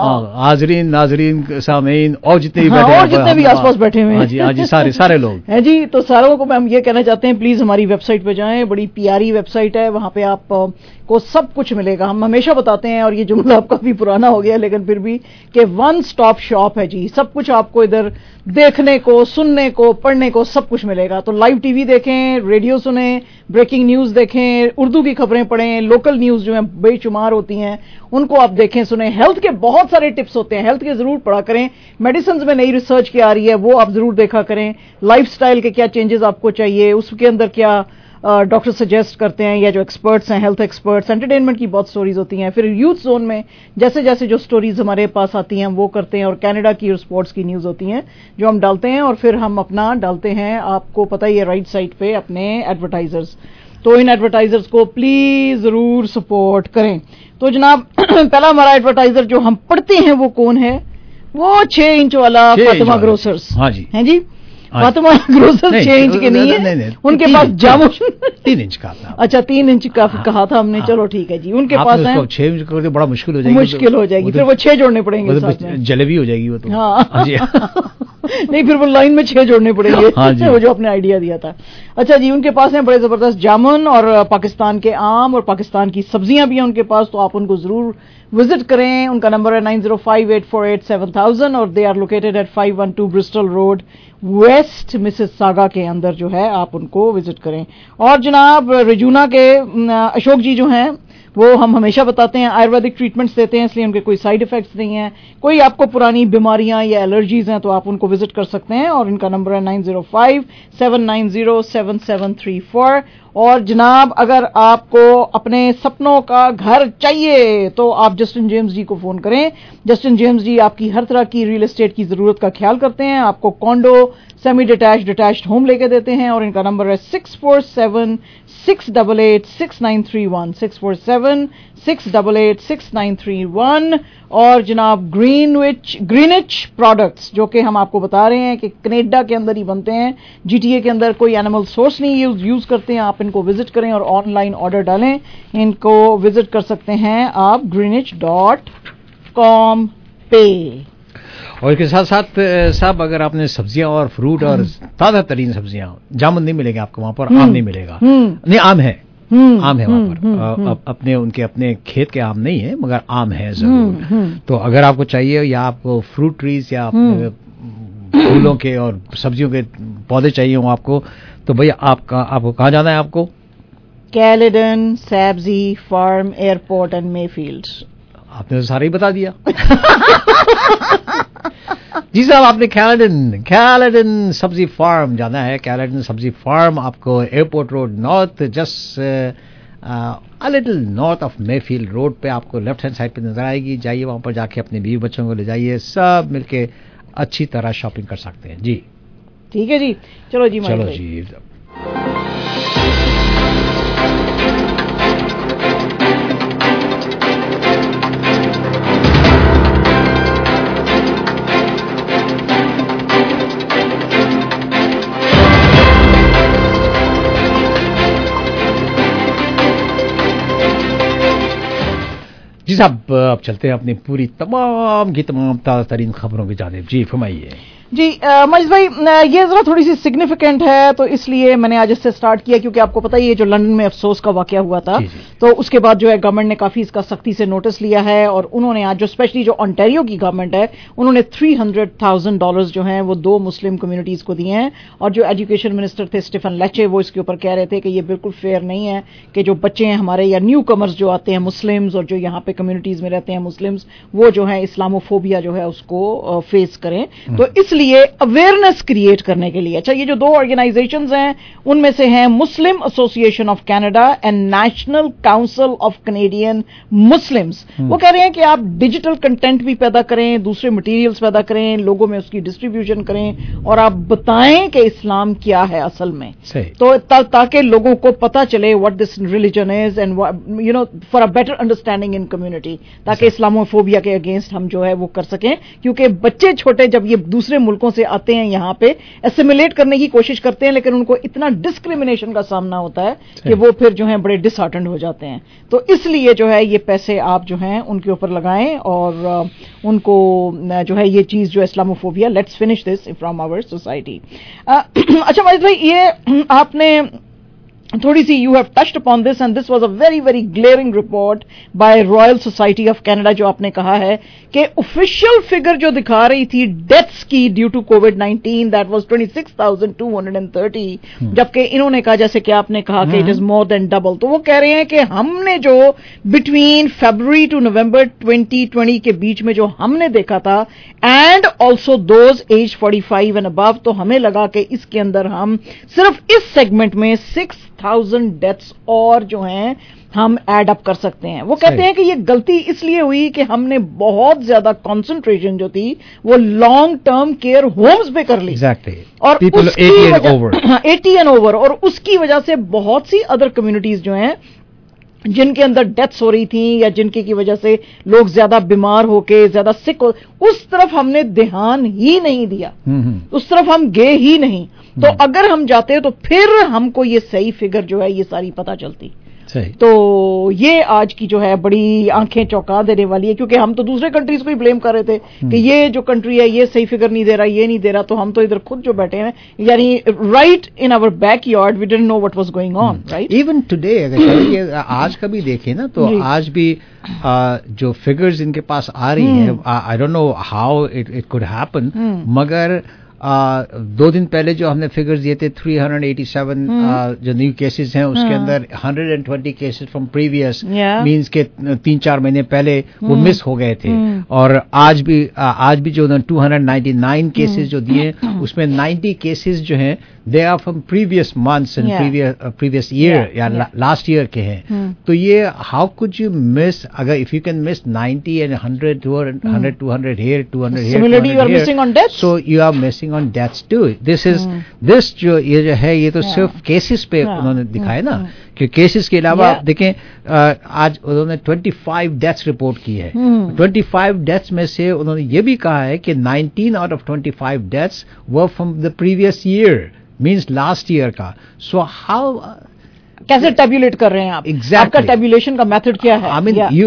Speaker 2: حاضرین ناظرین سامعین اور جتنے بھی
Speaker 20: اور جتنے بھی آس پاس بیٹھے ہوئے
Speaker 2: ہیں جی ہاں جی سارے سارے لوگ
Speaker 20: ہیں جی. تو ساروں کو ہم یہ کہنا چاہتے ہیں پلیز ہماری ویب سائٹ پہ جائیں, بڑی پیاری ویب سائٹ ہے, وہاں پہ آپ کو سب کچھ ملے گا. ہم ہمیشہ بتاتے ہیں اور یہ جملہ آپ کافی پرانا ہو گیا لیکن پھر بھی کہ ون سٹاپ شاپ ہے جی. سب کچھ آپ کو ادھر دیکھنے کو, سننے کو, پڑھنے کو سب کچھ ملے گا. تو لائیو ٹی وی دیکھیں, ریڈیو سنیں, بریکنگ نیوز دیکھیں, اردو کی خبریں پڑھیں, لوکل نیوز جو ہیں بے شمار ہوتی ہیں ان کو آپ دیکھیں سنیں. ہیلتھ کے بہت سارے ٹپس ہوتے ہیں, ہیلتھ کے ضرور پڑھا کریں. میڈیسنز میں نئی ریسرچ کی آ رہی ہے وہ آپ ضرور دیکھا کریں. لائف سٹائل کے کیا چینجز آپ کو چاہیے, اس کے اندر کیا ڈاکٹر سجیسٹ کرتے ہیں یا جو ایکسپرٹس ہیں ہیلتھ ایکسپرٹس. انٹرٹینمنٹ کی بہت سٹوریز ہوتی ہیں. پھر یوتھ زون میں جیسے جیسے جو سٹوریز ہمارے پاس آتی ہیں وہ کرتے ہیں, اور کینیڈا کی اور اسپورٹس کی نیوز ہوتی ہیں جو ہم ڈالتے ہیں, اور پھر ہم اپنا ڈالتے ہیں آپ کو پتہ ہی ہے رائٹ سائٹ پہ اپنے ایڈورٹائزرز. تو ان ایڈورٹائزرز کو پلیز ضرور سپورٹ کریں. تو جناب پہلا ہمارا ایڈورٹائزر جو ہم پڑھتے ہیں وہ کون ہے, وہ چھ انچ والا فاطمہ گروسرز.
Speaker 2: ہاں جی
Speaker 20: ہیں جی, فاطمہ گروسر چھ انچ کے نہیں ہے, ان کے پاس جامن
Speaker 2: تین انچ کا تھا.
Speaker 20: اچھا تین انچ کا کہا تھا ہم نے, چلو ٹھیک ہے جی. ان کے پاس ہے
Speaker 2: چھ انچ کر کے بڑا مشکل ہو جائے گی,
Speaker 20: مشکل ہو جائے گی, پھر وہ چھ جوڑنے پڑیں گے,
Speaker 2: جلیبی ہو جائے گی وہ تو.
Speaker 20: ہاں نہیں پھر وہ لائن میں چھ جوڑنے پڑیں گے, وہ جو آپ نے آئیڈیا دیا تھا. اچھا جی, ان کے پاس ہیں بڑے زبردست جامن اور پاکستان کے آم اور پاکستان کی سبزیاں بھی ہیں ان کے پاس, تو آپ ان کو ضرور وزٹ کریں. ان کا نمبر ہے nine zero five eight four eight seven thousand اور they are located at five one two Bristol road west Mississauga کے اندر جو ہے آپ ان کو وزٹ کریں. اور جناب رجونا کے اشوک جی جو ہیں وہ ہم ہمیشہ بتاتے ہیں آیورویدک ٹریٹمنٹس دیتے ہیں, اس لیے ان کے کوئی سائیڈ افیکٹس نہیں ہیں. کوئی آپ کو پرانی بیماریاں یا الرجیز ہیں تو آپ ان کو وزٹ کر سکتے ہیں, اور ان کا نمبر ہے nine zero five seven nine zero seven seven three four. اور جناب اگر آپ کو اپنے سپنوں کا گھر چاہیے تو آپ جسٹن جیمز جی کو فون کریں. جسٹن جیمز جی آپ کی ہر طرح کی ریل اسٹیٹ کی ضرورت کا خیال کرتے ہیں. آپ کو condo, semi detach, detached home لے کے دیتے ہیں, اور ان کا نمبر ہے six four seven six double eight six nine three one six four seven six double eight six nine three one. اور جناب گرین وچ گرینچ پروڈکٹس جو کہ ہم آپ کو بتا رہے ہیں کہ کینیڈا کے اندر ہی بنتے ہیں, جی ٹی اے کے اندر کوئی اینیمل سورس نہیں یوز یوز کرتے ہیں. آپ ان کو وزٹ کریں اور آن لائن آرڈر ڈالیں. ان کو وزٹ کر سکتے ہیں آپ گرینچ ڈاٹ کام پہ.
Speaker 2: اور اس کے ساتھ ساتھ صاحب اگر آپ نے سبزیاں اور فروٹ اور تازہ ترین سبزیاں, جامن نہیں ملے گا آپ کو وہاں پر, آم نہیں ملے گا, نہیں آم ہے, آم ہے وہاں پر, اپنے ان کے اپنے کھیت کے آم نہیں ہے مگر آم ہے ضرور. تو اگر آپ کو چاہیے یا آپ کو فروٹ ٹریز یا پھولوں کے اور سبزیوں کے پودے چاہیے ہوں آپ کو, تو بھیا آپ کا آپ کو کہاں جانا ہے آپ کو؟
Speaker 20: کیلیڈن سبزی farm airport and Mayfield.
Speaker 2: آپ نے تو سارا ہی بتا دیا. جی صاحب آپ نے کیلیڈن کیلیڈن سبزی فارم جانا ہے. کیلیڈن سبزی فارم آپ کو airport road north, just little north of Mayfield road پہ آپ کو لیفٹ ہینڈ سائڈ پہ نظر آئے گی. جائیے وہاں پر جا کے اپنے بیوی بچوں کو لے جائیے, سب مل کے اچھی طرح شاپنگ کر سکتے ہیں. جی
Speaker 20: ٹھیک ہے جی, چلو جی
Speaker 2: چلو جی. جی صاحب اب چلتے ہیں اپنی پوری تمام کی تمام تازہ ترین خبروں کی جانب. جی فرمائیے.
Speaker 20: جی مجید بھائی, یہ ذرا تھوڑی سی سگنیفیکینٹ ہے تو اس لیے میں نے آج اس سے سٹارٹ کیا, کیونکہ آپ کو پتہ ہی ہے جو لندن میں افسوس کا واقعہ ہوا تھا, تو اس کے بعد جو ہے گورنمنٹ نے کافی اس کا سختی سے نوٹس لیا ہے, اور انہوں نے آج جو اسپیشلی جو انٹیریو کی گورنمنٹ ہے انہوں نے تھری ہنڈریڈ تھاؤزینڈ ڈالرز جو ہیں وہ دو مسلم کمیونٹیز کو دیے ہیں. اور جو ایجوکیشن منسٹر تھے اسٹیفن لیچے, وہ اس کے اوپر کہہ رہے تھے کہ یہ بالکل فیئر نہیں ہے کہ جو بچے ہیں ہمارے یا نیو کمرز جو آتے ہیں مسلمز اور جو یہاں پہ کمیونٹیز میں رہتے ہیں مسلمز, وہ جو ہے اسلاموفوبیا جو ہے اس کو فیس کریں. تو اس لیے اویئر کریٹ کرنے کے لیے, اچھا یہ جو دو آرگنائزیشنز ہیں ان میں سے ہیں Muslim Association of Canada and National Council of Canadian Muslims. وہ کہہ رہے ہیں کہ آپ ڈیجیٹل کنٹینٹ بھی پیدا کریں, دوسرے مٹیریلز پیدا کریں, لوگوں میں اس کی ڈسٹریبیوشن کریں, اور آپ بتائیں کہ اسلام کیا ہے اصل میں, تو تاکہ لوگوں کو پتا چلے what this religion is and you know for a better understanding in community, تاکہ اسلاموفوبیا کے اگینسٹ ہم جو ہے وہ کر سکیں. کیونکہ بچے چھوٹے جب یہ دوسرے ملکوں سے آتے ہیں یہاں پہ اسیمیلیٹ کرنے کی کوشش کرتے ہیں, لیکن ان کو اتنا ڈسکریمنیشن کا سامنا ہوتا ہے کہ وہ پھر جو ہیں بڑے ڈس ہارٹنڈ ہو جاتے ہیں. تو اس لیے جو ہے یہ پیسے آپ جو ہیں ان کے اوپر لگائیں, اور ان کو جو ہے یہ چیز جو Islamophobia, let's finish this from our society. اچھا ماجد بھائی, یہ آپ نے تھوڑی سی you have touched upon this and this was a very very glaring report by Royal Society of Canada, جو آپ نے کہا ہے کہ آفیشیل فگر جو دکھا رہی تھی ڈیتھس کی due to COVID nineteen that was twenty six thousand two hundred and thirty, جبکہ انہوں نے کہا جیسے کہ آپ نے کہا کہ it is more then double. تو وہ کہہ رہے ہیں کہ ہم نے جو between February to November twenty twenty کے بیچ میں جو ہم نے دیکھا تھا, and also those age forty five and above, تو ہمیں لگا کہ اس کے اندر ہم صرف اس سیگمنٹ میں سکس تھاؤزینڈ ڈیتھس اور جو ہیں ہم ایڈ اپ کر سکتے ہیں. وہ کہتے ہیں کہ یہ غلطی اس لیے ہوئی کہ ہم نے بہت زیادہ کانسنٹریشن جو تھی وہ لانگ ٹرم کیئر ہومز پہ کر لی, اور ایٹی اینڈ اوور, اور اس کی وجہ سے بہت سی ادر کمیونٹیز جو ہیں جن کے اندر ڈیتھس ہو رہی تھیں یا جن کی کی وجہ سے لوگ زیادہ بیمار ہو کے زیادہ سک ہو, اس طرف ہم نے دھیان ہی نہیں دیا, اس طرف ہم گئے ہی نہیں. تو اگر ہم جاتے تو پھر ہم کو یہ صحیح فگر جو ہے یہ ساری پتہ چلتی. تو یہ آج کی جو ہے بڑی آنکھیں چونکا دینے والی ہے, کیونکہ ہم تو دوسرے کنٹریز کو ہی بلیم کر رہے تھے کہ یہ جو کنٹری ہے یہ صحیح فگر نہیں دے رہا, یہ نہیں دے رہا, تو ہم تو ادھر خود جو بیٹھے ہیں یعنی right in our backyard we didn't know what was going on, right.
Speaker 2: Even today اگر آج کا بھی دیکھیں نا تو آج بھی جو فگرز ان کے پاس آ رہی ہیں, I don't know how it could happen, مگر दो दिन पहले जो हमने फिगर्स दिए थे थ्री एटी सेवन जो न्यू केसेस हैं उसके अंदर one twenty cases from previous means के तीन चार महीने पहले वो मिस हो गए थे और आज भी आज भी जो टू नाइंटी नाइन केसेस जो दिए उसमें नाइंटी केसेस जो हैं they are from previous months and previous previous year या लास्ट ईयर के हैं. तो ये हाउ कुड यू मिस, अगर if you can miss ninety and hundred two hundred two hundred here two hundred here
Speaker 20: similarly you are missing on deaths,
Speaker 2: so you are missing on deaths too. this is hmm. this जो ये जो है ये तो yeah. सिर्फ cases पे yeah. उन्होंने दिखाया ना hmm. कि केसेस के अलावा yeah. देखें आज उन्होंने पच्चीस डेथ्स रिपोर्ट की है. hmm. पच्चीस डेथ्स में से उन्होंने ये भी कहा है कि नाइंटीन आउट ऑफ पच्चीस deaths were from the previous year, means last year का. सो हाउ
Speaker 20: कैसे टेबुलेट कर रहे हैं आप?
Speaker 2: exactly.
Speaker 20: आपका टेबुलेशन का मेथड क्या है?
Speaker 2: I mean you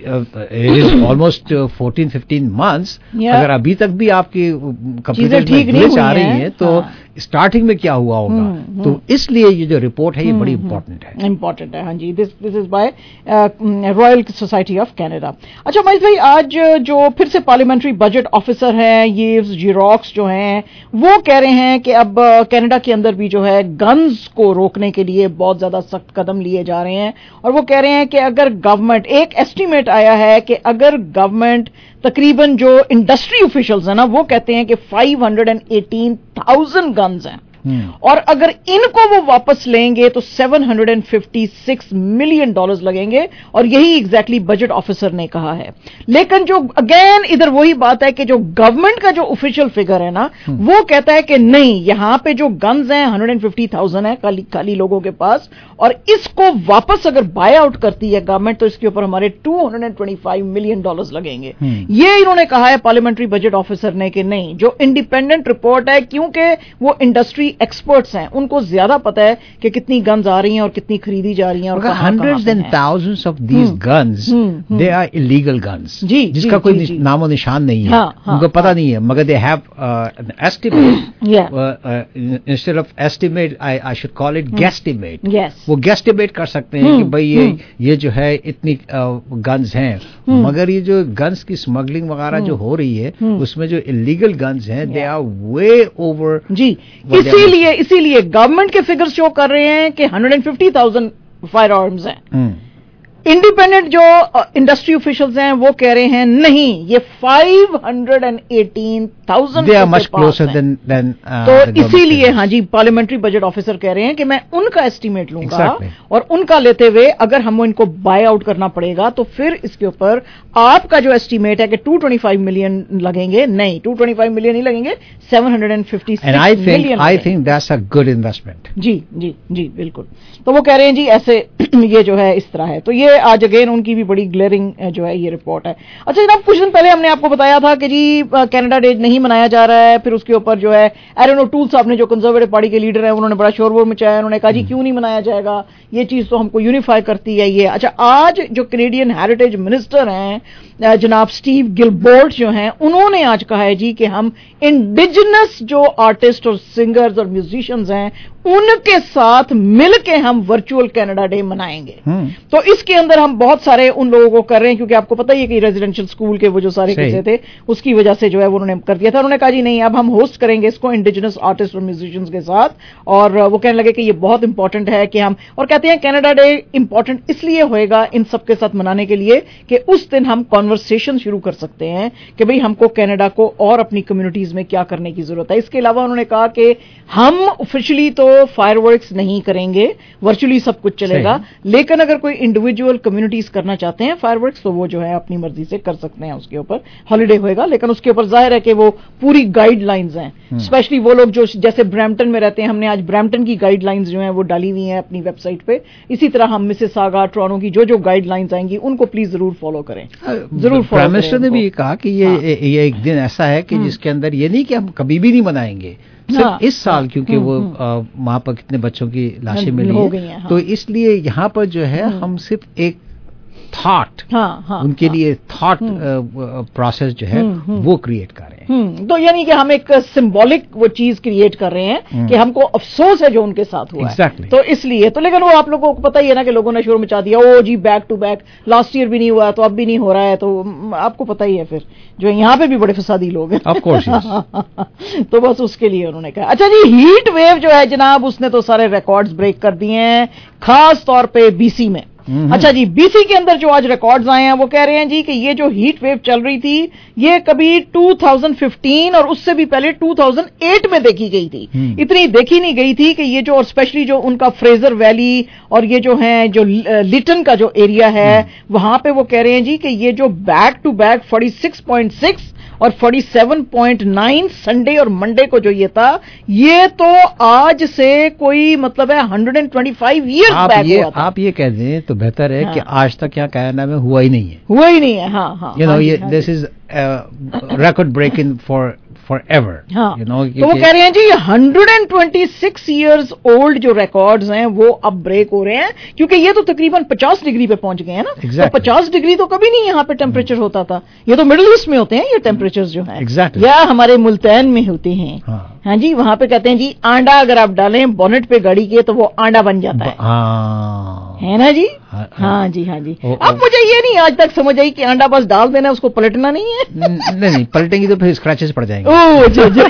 Speaker 2: it is almost fourteen fifteen months. अगर अभी तक भी आपकी कंप्यूटर
Speaker 20: ठीक नहीं
Speaker 2: आ रही है तो स्टार्टिंग में क्या हुआ होगा. hmm, तो hmm. इसलिए ये जो रिपोर्ट है ये hmm, बड़ी इंपॉर्टेंट है.
Speaker 20: इंपॉर्टेंट है, हाँ जी. This this is by Royal Society of Canada. अच्छा महेश भाई, आज जो फिर से पार्लियामेंट्री बजट ऑफिसर हैं ये जिरोक्स जो हैं वो कह रहे हैं कि अब कनाडा के अंदर भी जो है गन्स को रोकने के लिए बहुत ज्यादा सख्त कदम लिए जा रहे हैं. और वो कह रहे हैं कि अगर गवर्नमेंट, एक एस्टीमेट आया है कि अगर गवर्नमेंट तकरीबन जो इंडस्ट्री ऑफिशियल्स हैं ना वो कहते हैं कि five hundred eighteen thousand guns हैं hmm. और अगर इनको वो वापस लेंगे तो seven hundred fifty six million dollars लगेंगे. और यही एग्जैक्टली बजट ऑफिसर ने कहा है. लेकिन जो अगेन इधर वही बात है कि जो गवर्नमेंट का जो ऑफिशियल फिगर है ना hmm. वो कहता है कि नहीं, यहां पे जो गन्स हैं वन हंड्रेड फिफ्टी थाउजेंड है खाली खाली लोगों के पास, और इसको वापस अगर बाय आउट करती है गवर्नमेंट तो इसके ऊपर हमारे two hundred twenty five million dollars लगेंगे. hmm. ये इन्होंने कहा है पार्लियामेंट्री बजट ऑफिसर ने कि नहीं, जो इंडिपेंडेंट रिपोर्ट है, क्योंकि वो इंडस्ट्री एक्सपर्ट्स हैं, उनको ज्यादा पता है कि कितनी गन्स आ रही हैं और कितनी खरीदी जा रही हैं. और
Speaker 2: hundreds and thousands of these guns they are illegal guns, जिसका कोई नामो निशान नहीं है. हाँ, हाँ, उनको पता हाँ. नहीं है, मगर they have an estimate. Instead of estimate I should call it guesstimate. वो गेस्टिमेट कर सकते हैं कि भाई ये ये जो है इतनी गन्स हैं, मगर ये जो गन्स की स्मगलिंग वगैरह जो हो रही है उसमें जो इलीगल गन्स हैं दे आर वे ओवर.
Speaker 20: जी, इसीलिए इसीलिए गवर्नमेंट के फिगर्स शो कर रहे हैं कि one hundred fifty thousand firearms हैं. इंडिपेंडेंट जो इंडस्ट्री ऑफिशियल्स हैं वो कह रहे हैं नहीं, ये five hundred eighteen thousand.
Speaker 2: They are much closer than than.
Speaker 20: तो इसीलिए हाँ जी, पार्लियामेंट्री बजट ऑफिसर कह रहे हैं कि मैं उनका एस्टीमेट लूंगा exactly. और उनका लेते हुए अगर हमको इनको बाय आउट करना पड़ेगा तो फिर इसके ऊपर आपका जो एस्टीमेट है कि टू ट्वेंटी फाइव मिलियन लगेंगे, नहीं टू ट्वेंटी फाइव मिलियन ही लगेंगे, seven hundred fifty six million.
Speaker 2: I think that's a good investment.
Speaker 20: जी जी जी बिल्कुल. तो वो कह रहे हैं जी ऐसे ये जो है इस तरह है. तो ये आज अगेन उनकी भी बड़ी ग्लेयरिंग जो है ये रिपोर्ट है. अच्छा जनाब, कुछ दिन पहले हमने आपको बताया था कि जी कनाडा डे नहीं मनाया जा रहा है. फिर उसके ऊपर जो है एरन ओटूल साहब ने, जो कंजर्वेटिव पार्टी के लीडर हैं, उन्होंने बड़ा शोरगुल मचाया. उन्होंने कहा जी क्यों नहीं मनाया जाएगा, ये चीज तो हमको यूनिफाई करती है ये. अच्छा, आज जो कैनेडियन हेरिटेज मिनिस्टर हैं जनाब स्टीव गिलबोर्ट जो हैं, उन्होंने आज कहा है जी कि हम इंडिजिनस जो आर्टिस्ट और सिंगर्स और म्यूजिशियंस हैं उनके साथ मिलके हम वर्चुअल कनाडा डे मनाएंगे. तो इसके अंदर हम बहुत सारे उन लोगों को कर रहे हैं, क्योंकि आपको पता ही है कि रेजिडेंशियल स्कूल के वो जो सारे किस्से थे उसकी वजह से जो है वो उन्होंने कर दिया था. उन्होंने कहा जी नहीं, अब हम होस्ट करेंगे इसको इंडिजिनस आर्टिस्ट और म्यूजिशियंस के साथ. और वो कहने लगे कि ये बहुत इंपॉर्टेंट है कि हम, और कहते हैं कनाडा डे इंपॉर्टेंट इसलिए होएगा इन सबके साथ मनाने के लिए कि उस दिन हम कॉन्वर्सेशन शुरू कर सकते हैं कि भाई हमको कनाडा को और अपनी कम्युनिटीज में क्या करने की जरूरत है. इसके अलावा उन्होंने कहा कि हम ऑफिशियली तो फायरवर्क्स नहीं करेंगे, वर्चुअली सब कुछ चलेगा, लेकिन अगर कोई इंडिविजुअल कम्युनिटीज करना चाहते हैं फायरवर्क्स तो वो जो है अपनी मर्जी से कर सकते हैं. उसके ऊपर हॉलीडे होएगा, लेकिन उसके ऊपर जाहिर है कि वो पूरी गाइडलाइंस हैं. स्पेशली वो लोग जो जैसे ब्रैम्पटन में रहते हैं, हमने आज ब्रैम्पटन की गाइडलाइंस जो हैं वो डाली हुई हैं अपनी वेबसाइट पे. इसी तरह हम मिसिसागा, टोरंटो की जो जो गाइडलाइंस आएंगी उनको प्लीज जरूर फॉलो करें, जरूर फॉलो.
Speaker 2: प्राइम मिनिस्टर ने भी कहा कि ये ये एक दिन ऐसा है कि जिसके अंदर ये नहीं कि हम कभी भी नहीं मनाएंगे, सिर्फ हाँ, इस साल क्योंकि वो वहां पर कितने बच्चों की लाशें मिली हो गई हैं. हाँ. तो इसलिए यहाँ पर जो है हम सिर्फ एक थॉट,
Speaker 20: हाँ, हाँ,
Speaker 2: उनके
Speaker 20: हाँ,
Speaker 2: लिए थॉट प्रोसेस जो है वो क्रिएट कर रहे हैं.
Speaker 20: तो यानी कि हम एक सिंबॉलिक वो चीज क्रिएट कर रहे हैं कि हमको अफसोस है जो उनके साथ हुआ
Speaker 2: exactly.
Speaker 20: है, तो इसलिए तो लेकिन वो आप लोगों को पता ही है ना कि लोगों ने शोर मचा दिया, ओ जी back to back, last year भी नहीं हुआ तो अब भी नहीं हो रहा है, तो आपको पता ही है फिर जो यहाँ पे भी बड़े फसादी लोग हैं
Speaker 2: of course, yes.
Speaker 20: तो बस उसके लिए उन्होंने कहा। अच्छा जी, हीट वेव जो है जनाब उसने तो सारे रिकॉर्ड्स ब्रेक कर दिए हैं, खास तौर पे बीसी में। अच्छा जी, बीसी के अंदर जो आज रिकॉर्ड्स आए हैं वो कह रहे हैं जी कि ये जो हीट वेव चल रही थी ये कभी दो हज़ार पंद्रह और उससे भी पहले दो हज़ार आठ में देखी गई थी, इतनी देखी नहीं गई थी कि ये जो, और स्पेशली जो उनका फ्रेजर वैली और ये जो है जो लिटन का जो एरिया है वहां पे वो कह रहे हैं जी कि ये जो बैक टू बैक छियालीस पॉइंट छह और सैंतालीस पॉइंट नौ संडे और मंडे को जो ये था, ये तो आज से कोई मतलब है एक सौ पच्चीस इयर्स बैक हुआ था।
Speaker 2: आप ये कह दें तो बेहतर है हाँ। कि आज तक यहाँ कनाडा में हुआ ही नहीं है,
Speaker 20: हुआ ही नहीं है। हाँ हाँ,
Speaker 2: यू नो ये this is record breaking for forever.
Speaker 20: हाँ,
Speaker 2: you know,
Speaker 20: तो वो कह रहे हैं जी एक सौ छब्बीस इयर्स ओल्ड जो रिकॉर्ड्स हैं वो अब ब्रेक हो रहे हैं, क्योंकि ये तो तकरीबन पचास डिग्री पे पहुंच गए हैं ना। exactly. तो पचास डिग्री तो कभी नहीं यहाँ पे टेम्परेचर hmm. होता था, ये तो मिडिल ईस्ट में होते हैं ये टेम्परेचर्स जो हैं
Speaker 2: exactly.
Speaker 20: या हमारे मुल्तान में होते हैं। हाँ, हाँ जी, वहां पे कहते हैं जी आंडा अगर आप डालें बोनेट पे गाड़ी के तो वो आंडा बन जाता है।
Speaker 2: हाँ।
Speaker 20: है ना जी। हाँ, हाँ जी हाँ जी। अब मुझे ये नहीं आज तक समझ आई कि आंडा बस डाल देना, उसको पलटना नहीं है।
Speaker 2: नहीं नहीं, पलटेंगी तो फिर स्क्रैचेस पड़ जाएंगे।
Speaker 20: ओह